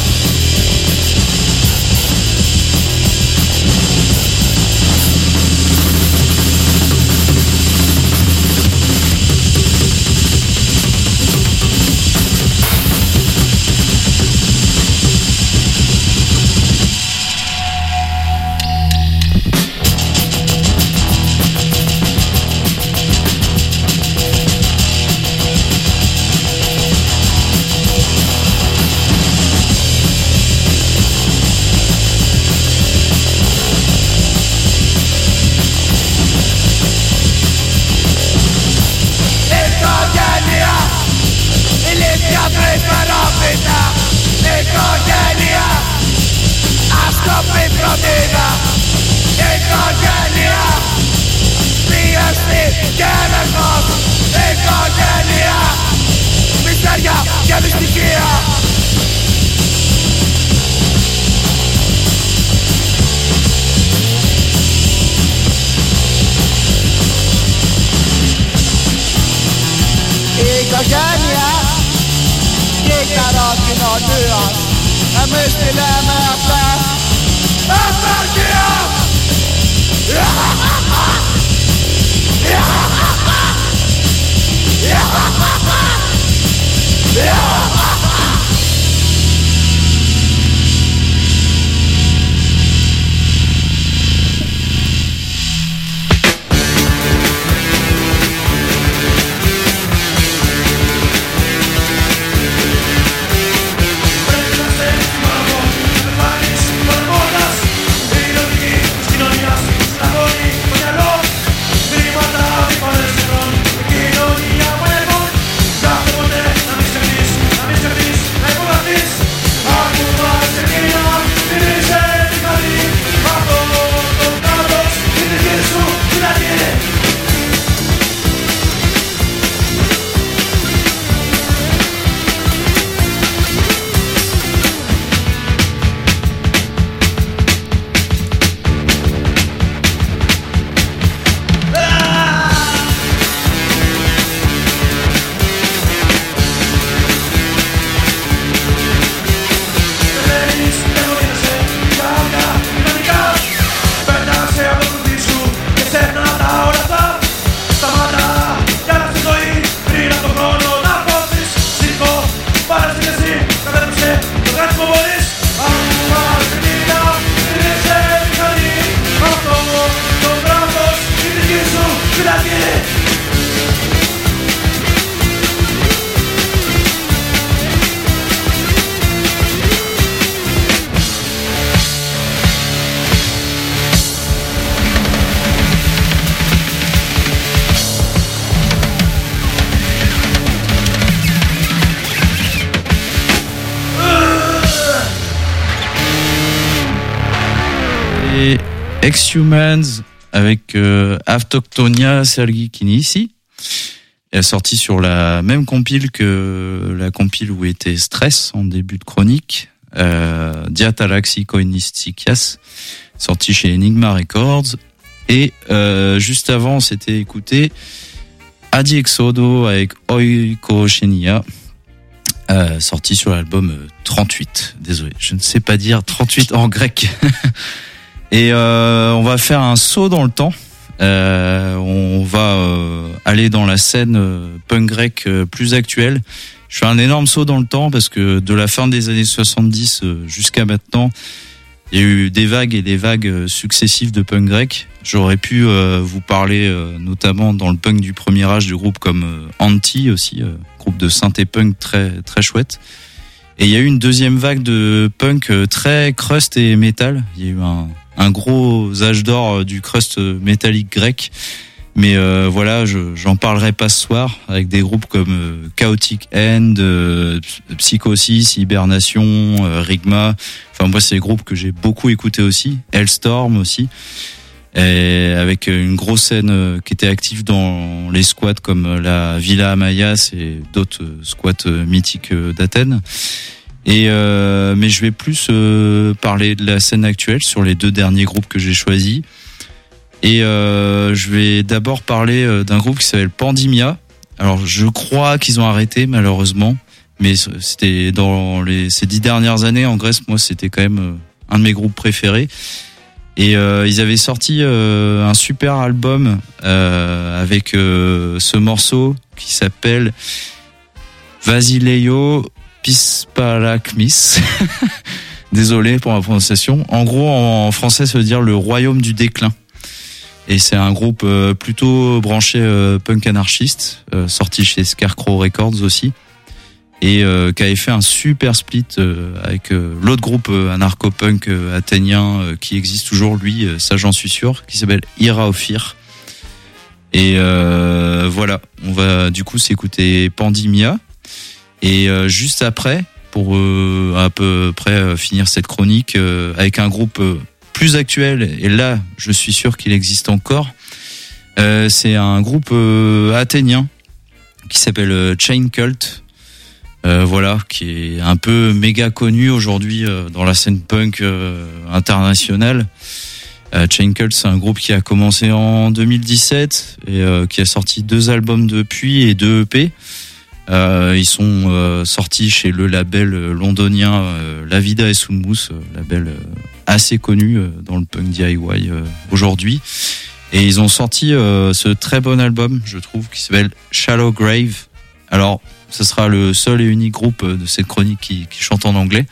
Οικογένεια, άσκοπη φροντίδα. Οικογένεια, πίεστη και έλεγχος. Οικογένεια, μυστέρια και δυστυχία. Οικογένεια, κύτταρο κοινωνίας, εμείς τη λέμε απλά απεργία. Ex-Humans avec euh, Autochtonia Sergikini ici. Elle est sortie sur la même compile que la compile où était Stress en début de chronique. Euh, Diatalaxi Koinistikias, sorti chez Enigma Records. Et euh, juste avant, on s'était écouté Adi Exodo avec Oiko Shenia, euh, sorti sur l'album trente-huit. Désolé, je ne sais pas dire trente-huit en grec. Et euh, on va faire un saut dans le temps. Euh, on va euh, aller dans la scène euh, punk grec euh, plus actuelle. Je fais un énorme saut dans le temps parce que de la fin des années soixante-dix euh, jusqu'à maintenant, il y a eu des vagues et des vagues successives de punk grec. J'aurais pu euh, vous parler euh, notamment dans le punk du premier âge de groupes comme euh, Anti aussi, euh, groupe de synthé punk très très chouette. Et il y a eu une deuxième vague de punk euh, très crust et metal. Il y a eu un, un gros âge d'or du crust métallique grec. Mais euh, voilà, je, j'en parlerai pas ce soir avec des groupes comme euh, Chaotic End, euh, Psychosis, Hibernation, euh, Rigma. Enfin moi c'est des groupes que j'ai beaucoup écoutés aussi. Hellstorm aussi. Et avec une grosse scène euh, qui était active dans les squats comme la Villa Amayas et d'autres euh, squats euh, mythiques euh, d'Athènes. Et euh, mais je vais plus euh, parler de la scène actuelle sur les deux derniers groupes que j'ai choisis. Et euh, je vais d'abord parler d'un groupe qui s'appelle Pandemia. Alors je crois qu'ils ont arrêté malheureusement, mais c'était dans les ces dix dernières années en Grèce, moi c'était quand même un de mes groupes préférés. Et euh, ils avaient sorti euh, un super album euh, avec euh, ce morceau qui s'appelle Vasileio Pisparakmis. Désolé pour ma prononciation. En gros en français ça veut dire le royaume du déclin. Et c'est un groupe euh, plutôt branché euh, punk anarchiste, euh, sorti chez Scarecrow Records aussi, et euh, qui avait fait un super split euh, avec euh, l'autre groupe euh, anarcho-punk euh, athénien euh, qui existe toujours, lui, euh, ça j'en suis sûr, qui s'appelle Ira Ophir. Et euh, voilà, on va du coup s'écouter Pandemia. Et euh, juste après, pour euh, à peu près euh, finir cette chronique, euh, avec un groupe... Euh, plus actuel, et là je suis sûr qu'il existe encore, euh, c'est un groupe euh, athénien qui s'appelle euh, Chain Cult, euh, voilà, qui est un peu méga connu aujourd'hui euh, dans la scène punk euh, internationale. euh, Chain Cult, c'est un groupe qui a commencé en deux mille dix-sept et euh, qui a sorti deux albums depuis et deux E P. Euh, ils sont euh, sortis chez le label londonien euh, La Vida et Summus, euh, label euh, assez connu euh, dans le punk D I Y euh, aujourd'hui. Et ils ont sorti euh, ce très bon album, je trouve, qui s'appelle Shallow Grave. Alors, ce sera le seul et unique groupe de cette chronique qui, qui chante en anglais.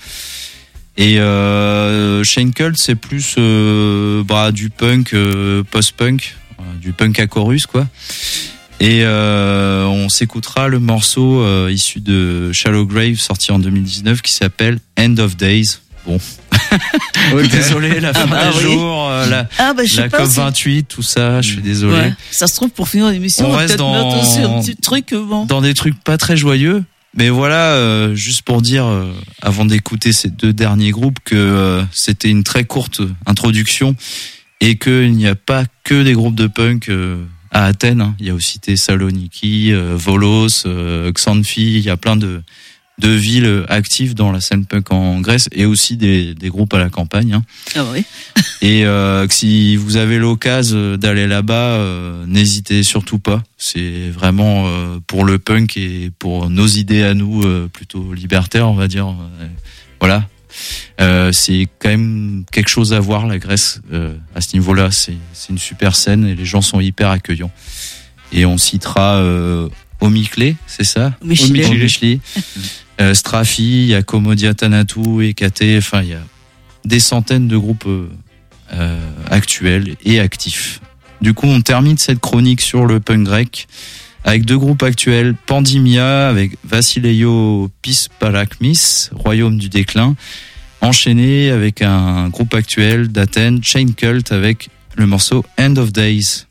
Et euh, Chain Cult, c'est plus euh, bah, du punk, euh, post-punk, euh, du punk à chorus, quoi. Et euh, on s'écoutera le morceau euh, issu de Shallow Grave, sorti en deux mille dix-neuf, qui s'appelle End of Days. Bon, okay. Désolé, la fin ah bah, des oui. jours, euh, la, ah bah, la COP vingt-huit, si... tout ça, je suis désolé. Ouais. Ça se trouve, pour finir l'émission, on, on reste dans aussi un petit truc, bon. dans des trucs pas très joyeux. Mais voilà, euh, juste pour dire, euh, avant d'écouter ces deux derniers groupes, que euh, c'était une très courte introduction et qu'il n'y a pas que des groupes de punk euh, à Athènes. Hein. Il y a aussi Thessaloniki, euh, Volos, euh, Xanthi, il y a plein de de villes actives dans la scène punk en Grèce et aussi des, des groupes à la campagne. Hein. Ah oui. Et euh, si vous avez l'occasion d'aller là-bas, euh, n'hésitez surtout pas. C'est vraiment euh, pour le punk et pour nos idées à nous, euh, plutôt libertaires, on va dire. Euh, voilà. Euh, c'est quand même quelque chose à voir, la Grèce. Euh, à ce niveau-là, c'est, c'est une super scène et les gens sont hyper accueillants. Et on citera euh, Omiclé, c'est ça Omiclé. Omiclé. Euh, Strafi, il y a Komodia Tanatou, E K T, enfin il y a des centaines de groupes euh, actuels et actifs. Du coup, on termine cette chronique sur le punk grec avec deux groupes actuels, Pandemia avec Vasileio Pisparakmis, Royaume du déclin, enchaîné avec un groupe actuel d'Athènes, Chain Cult, avec le morceau End of Days.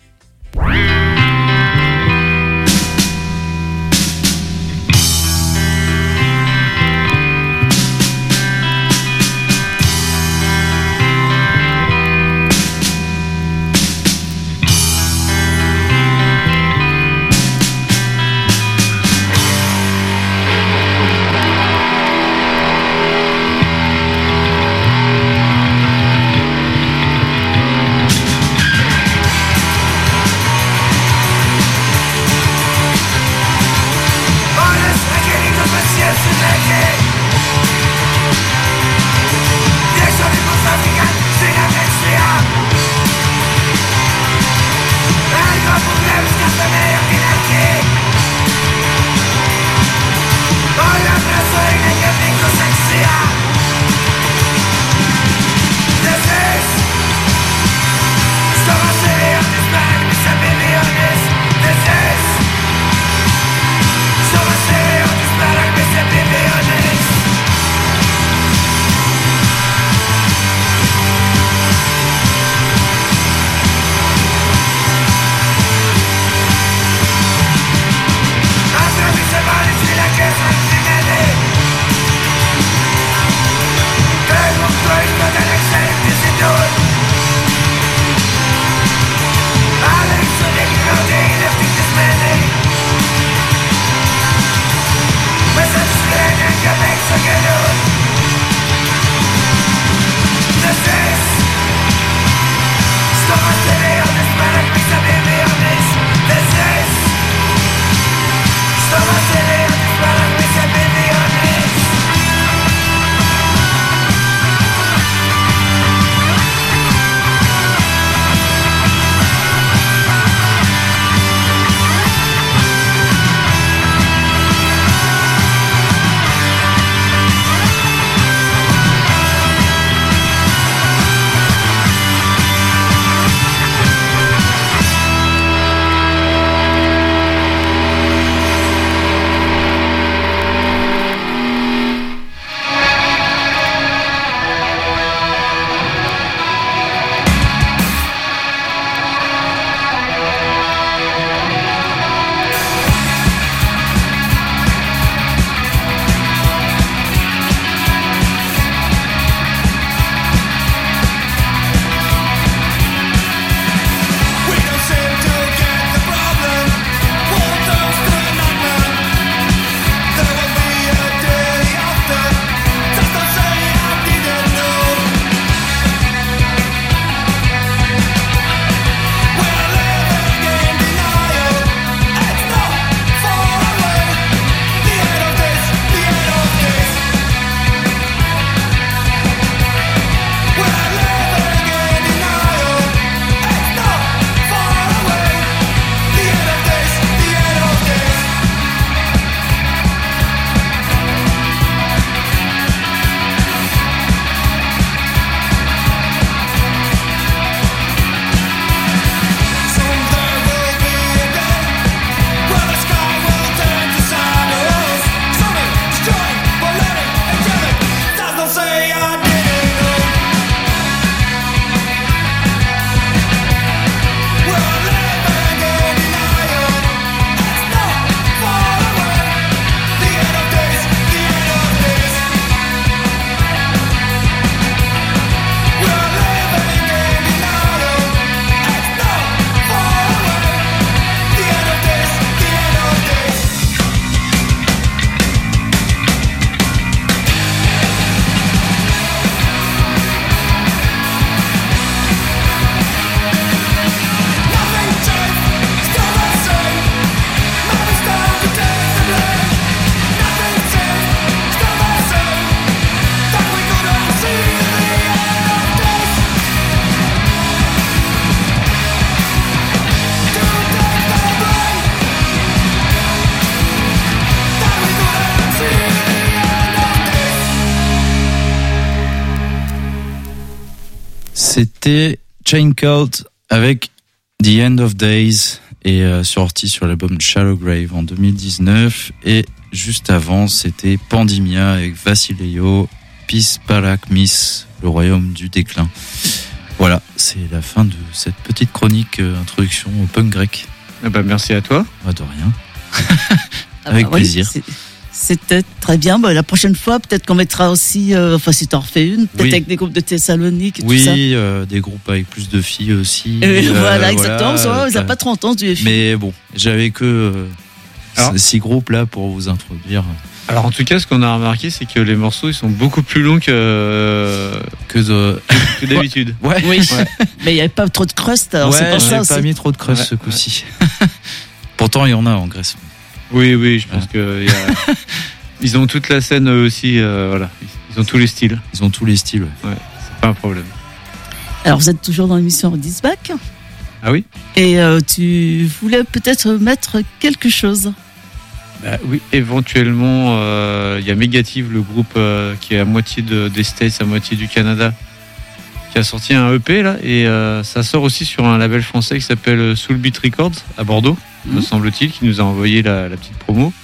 C'était Chain Cult avec The End of Days et euh, sorti sur l'album Shallow Grave en deux mille dix-neuf. Et juste avant, c'était Pandemia avec Vassileo, Peace Palakmis, le royaume du déclin. Voilà, c'est la fin de cette petite chronique euh, introduction au punk grec. Eh ben, merci à toi. Pas de rien. Ah Avec bah oui, plaisir. c'est- C'était très bien. Bah, la prochaine fois, peut-être qu'on mettra aussi, euh, enfin, si t'en refais une, peut-être Oui. avec des groupes de Thessalonique et tout ça. Oui, euh, des groupes avec plus de filles aussi. Et Euh, voilà, exactement. voilà, on les a euh, pas trop entendus. les filles. Mais bon, j'avais que euh, Alors six groupes là pour vous introduire. Alors en tout cas, ce qu'on a remarqué, c'est que les morceaux ils sont beaucoup plus longs que, euh, Que de... que d'habitude. Ouais. Oui, Ouais. mais il n'y avait pas trop de crust, alors ouais, c'est pour j'ai ça pas aussi. mis trop de crust Ouais, ce coup-ci. Pourtant, il y en a en Grèce. Oui, oui, je pense que y a... ils ont toute la scène eux aussi. Euh, voilà, ils ont tous les styles. Ils ont tous les styles. Ouais. Ouais, c'est pas un problème. Alors, vous êtes toujours dans l'émission Rodisback. Ah oui. Et euh, tu voulais peut-être mettre quelque chose. Bah, oui, éventuellement, euh, il y a Mégative, le groupe euh, qui est à moitié de, des States, à moitié du Canada, qui a sorti un E P là, et euh, ça sort aussi sur un label français qui s'appelle Soul Beat Records à Bordeaux, Mhm. me semble-t-il, qui nous a envoyé la, la petite promo.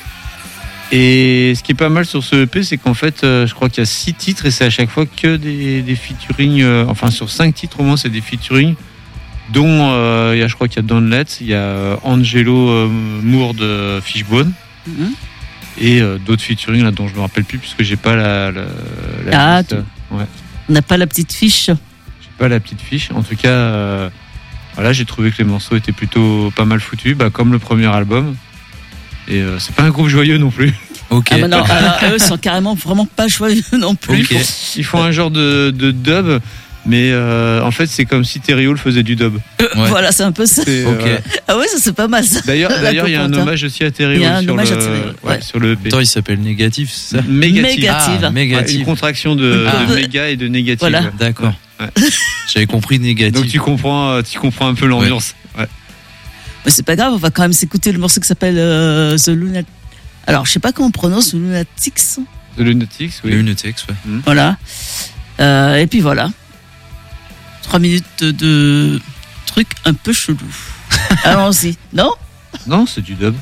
Et ce qui est pas mal sur ce E P, c'est qu'en fait, euh, je crois qu'il y a six titres et c'est à chaque fois que des, des featuring, euh, enfin sur cinq titres au moins, c'est des featuring, dont euh, il y a, je crois qu'il y a Don Letts, il y a euh, Angelo euh, Moore de Fishbone. Mhm. Et euh, d'autres featuring là dont je me rappelle plus puisque j'ai pas la, la, la Ah, liste. tu- Ouais, On n'a pas la petite fiche. j'ai pas la petite fiche. En tout cas, euh, voilà, j'ai trouvé que les morceaux étaient plutôt pas mal foutus, bah, comme le premier album. Et euh, c'est pas un groupe joyeux non plus. Ok. Ah bah non, alors, eux sont carrément vraiment pas joyeux non plus. Ok. Ils font un genre de, de dub, mais euh, en fait c'est comme si Terry Hall faisait du dub. Euh, Ouais. Voilà, c'est un peu ça. C'est, Ok. voilà. Ah ouais, ça c'est pas mal ça. D'ailleurs, La d'ailleurs, il y a un compote, hein. hommage aussi à Terry Il y a Hall un sur hommage le, à Terry Hall, ouais, ouais. sur le E P. Attends, il s'appelle Négatif, c'est ça Mégative. Mégative. Ah, Ouais, Négatif. une contraction de, Ah. de méga et de négative. Voilà. Ouais. D'accord. Ouais. J'avais compris Négatif. Donc tu comprends, euh, tu comprends un peu l'ambiance. Ouais. Mais c'est pas grave, on va quand même s'écouter le morceau qui s'appelle euh, The Lunatic. Alors, je sais pas comment on prononce The Lunatics. The Lunatics, oui. Le Unetex, ouais. Voilà. Euh, et puis voilà. Trois minutes de, de trucs un peu chelou. Allons-y. Non? Non, c'est du dub.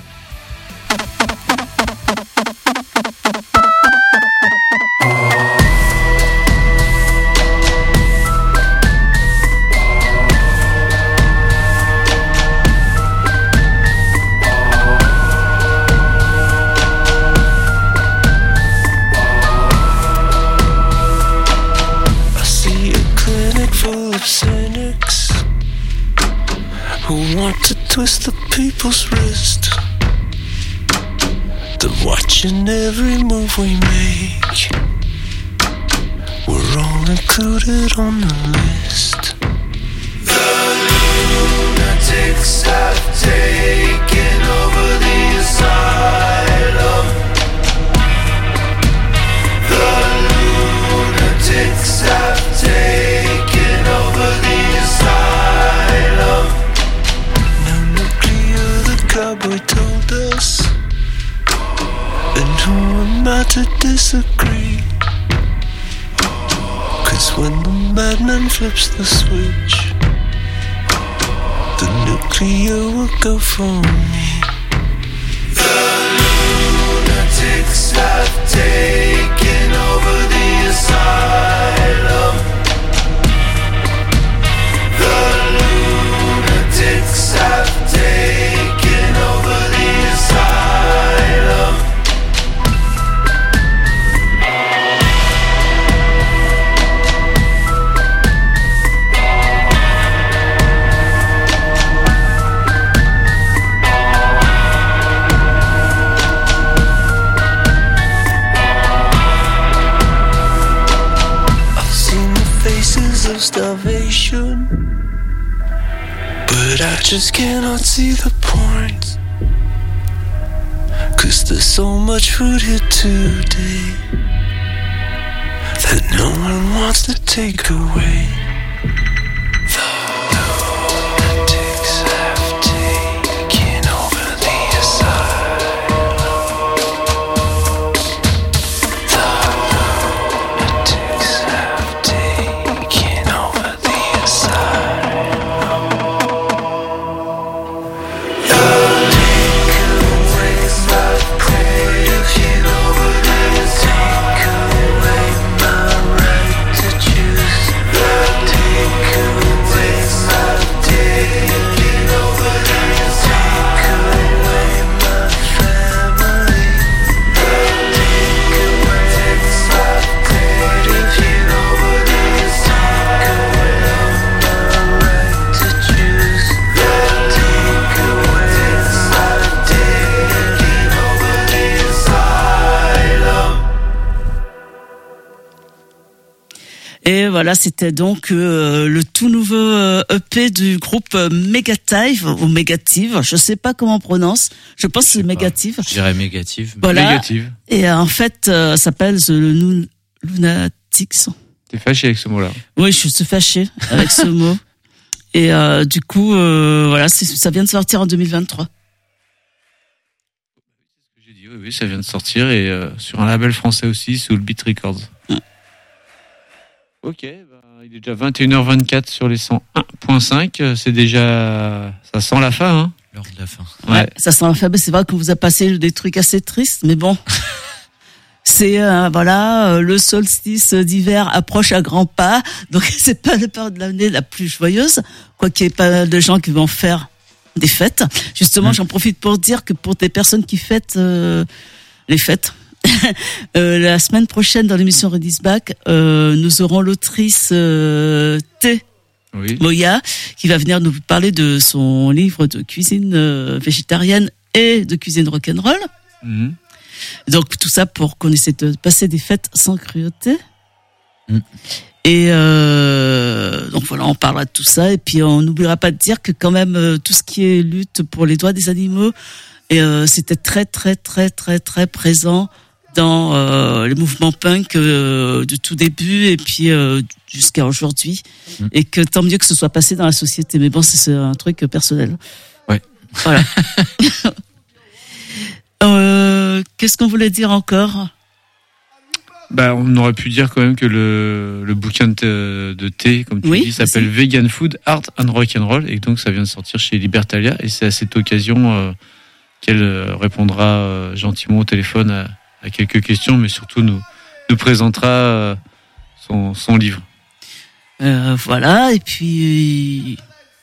I see a clinic full of cynics who want to twist the people's wrist. They're watching every move we make. We're all included on the list. The lunatics have taken over the asylum. The lunatics have taken over the asylum. No nuclear, the cowboy told us. And who am I to disagree? Cause when the madman flips the switch, the nuclear will go for me. The lunatics have taken over the asylum. The lunatics have taken over the asylum. I've seen the faces of starvation, but I just cannot see the point. Cause there's so much food here today that no one wants to take away. The lunatics have taken over the asylum. The lunatics have taken over Et voilà, c'était donc euh, le tout nouveau euh, E P du groupe euh, Mégative ou Mégative, je sais pas comment on prononce. Je pense que c'est Mégative. Je dirais Mégative. Voilà. Négative. Et euh, en fait, euh, ça s'appelle The Lu- Lunatics. T'es fâché avec ce mot-là. Oui, je suis fâchée avec ce mot. Et euh, du coup, euh, voilà, c'est, ça vient de sortir en deux mille vingt-trois. J'ai dit oui, oui, ça vient de sortir et euh, sur un label français aussi, sous le Beat Records. Mm. Ok, bah, il est déjà vingt et une heures vingt-quatre sur les cent un virgule cinq. C'est déjà, ça sent la fin, hein. L'heure de la fin. Ouais. Ouais. Ça sent la faible. C'est vrai qu'on vous a passé des trucs assez tristes, mais bon. C'est euh, voilà, euh, le solstice d'hiver approche à grands pas, donc c'est pas la période de l'année la plus joyeuse, quoi qu'il y ait pas de gens qui vont faire des fêtes. Justement, Mmh. j'en profite pour dire que pour des personnes qui fêtent euh, les fêtes, euh, la semaine prochaine dans l'émission Redis Back, euh, nous aurons l'autrice euh, T. Oui. Moya qui va venir nous parler de son livre de cuisine euh, végétarienne et de cuisine rock'n'roll. Mhm. Donc tout ça pour qu'on essaie de passer des fêtes sans cruauté. Mm. Et euh, donc voilà, on parlera de tout ça. Et puis on n'oubliera pas de dire que quand même euh, tout ce qui est lutte pour les droits des animaux, et euh, c'était très très très très très présent dans euh, les mouvements punk euh, du tout début et puis euh, jusqu'à aujourd'hui. Mm. Et que tant mieux que ce soit passé dans la société. Mais bon, c'est, c'est un truc personnel. Ouais. Voilà. Euh, qu'est-ce qu'on voulait dire encore? Bah, on aurait pu dire quand même que le, le bouquin de, de thé, comme tu Oui, dis, s'appelle aussi. Vegan Food, Art and Rock'n'Roll, et donc ça vient de sortir chez Libertalia, et c'est à cette occasion euh, qu'elle euh, répondra euh, gentiment au téléphone à, à quelques questions, mais surtout nous, nous présentera euh, son, son livre. Euh, voilà, et puis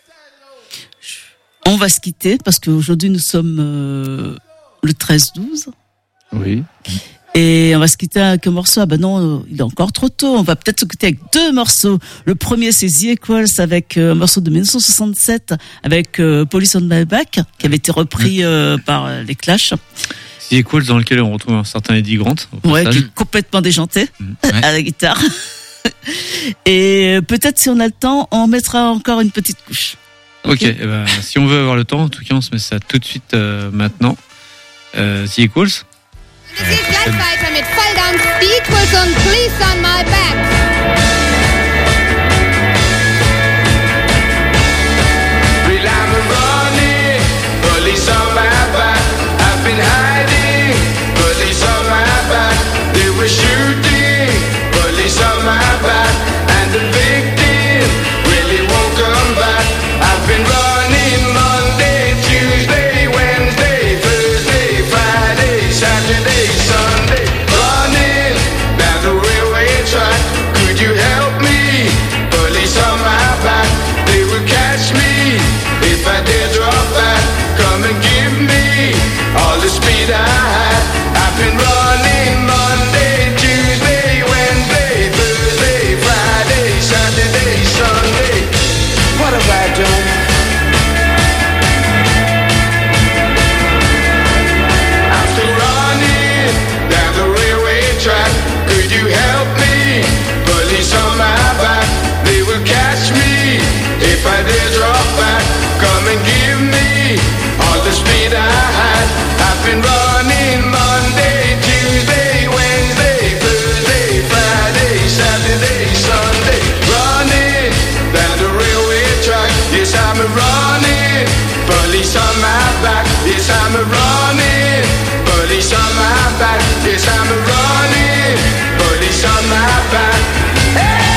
on va se quitter parce qu'aujourd'hui nous sommes euh, le treize douze Oui. et on va se quitter avec un morceau. Ah ben non, euh, il est encore trop tôt. On va peut-être se quitter avec deux morceaux. Le premier c'est The Equals avec euh, un morceau de dix-neuf cent soixante-sept avec euh, Police on My Back qui avait été repris euh, par euh, les Clash. The Equals, dans lequel on retrouve un certain Eddie Grant. au Ouais, passage. qui est complètement déjanté Mhm. à la guitare. Et peut-être si on a le temps, on mettra encore une petite couche. Ok, eh ben, si on veut avoir le temps, en tout cas, on se met ça tout de suite euh, maintenant. Euh, The Equals. Es geht gleich weiter mit Volldampf, The Equals und Please on My Back. Well, I'm running, police on my back. I've been hiding, police on my back. They were shooting, police on my back. And the victim really won't come back. I've been running Monday, Tuesday, Wednesday, Thursday, Friday, Saturday, Sunday. Running down the railway track. Could you help me? Police on my back. They will catch me if I dare drop back. Come and give me all the speed I had. I've been running Monday, Tuesday, Wednesday, Thursday, Friday, Saturday, Sunday. What have I done? I'm still running down the railway track. Could you help me? Police on my back. They will catch me if I dare drop back. Come and give me all the speed I had. I've been running Monday, Tuesday, Wednesday, Thursday, Friday, Saturday, Sunday. Running down the railway track. Yes, I'm a running. Police on my back. Yes, I'm a running. Police on my back. Yes, I'm a running. Police on my back.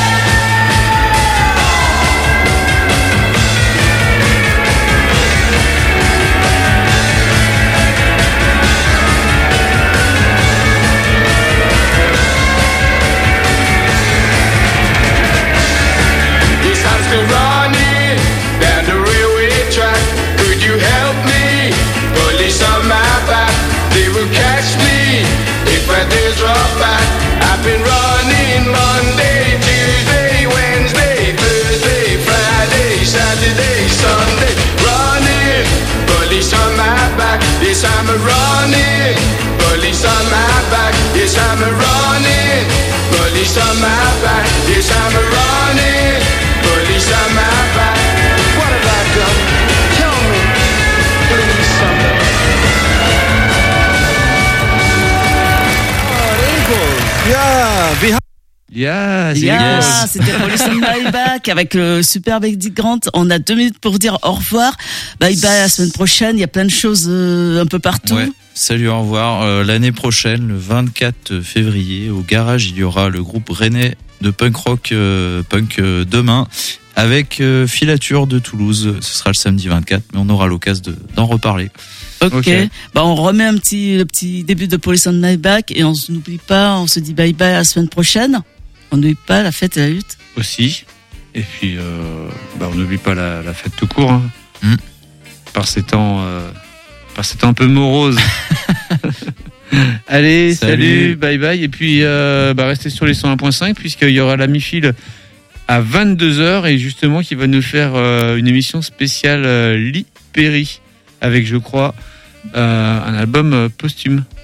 Yes, I'm still running down the railway track. Could you help me? Police on my back. They will catch me if I dare drop on my back. Yes, I'm running. Police on my back. What have I done? Tell me, please, somebody. Yeah, behind. Yeah, c'est Yeah, yes. c'était Police on My Back avec le superbe Eddie Grant. On a deux minutes pour dire au revoir. Bye bye, à la semaine prochaine. Il y a plein de choses euh, un peu partout. Ouais. Salut, au revoir. Euh, l'année prochaine, le vingt-quatre février, au garage, il y aura le groupe rennais de punk rock, euh, punk euh, demain, avec euh, Filature de Toulouse. Ce sera le samedi vingt-quatre, mais on aura l'occasion de, d'en reparler. Ok. Ok. Bah, on remet un petit, le petit début de Police on My Back et on n'oublie pas, on se dit bye bye à la semaine prochaine. On n'oublie pas la fête et la lutte. aussi. Et puis, euh, bah, on n'oublie pas la, la fête tout court. Hein. Mm. Par ces temps, euh, par ces temps un peu moroses. Allez, salut. Salut. bye bye. Et puis, euh, bah, restez sur les cent un point cinq puisqu'il y aura la mi-file à vingt-deux heures et justement qui va nous faire euh, une émission spéciale euh, Lee Perry avec, je crois, euh, un album euh, posthume.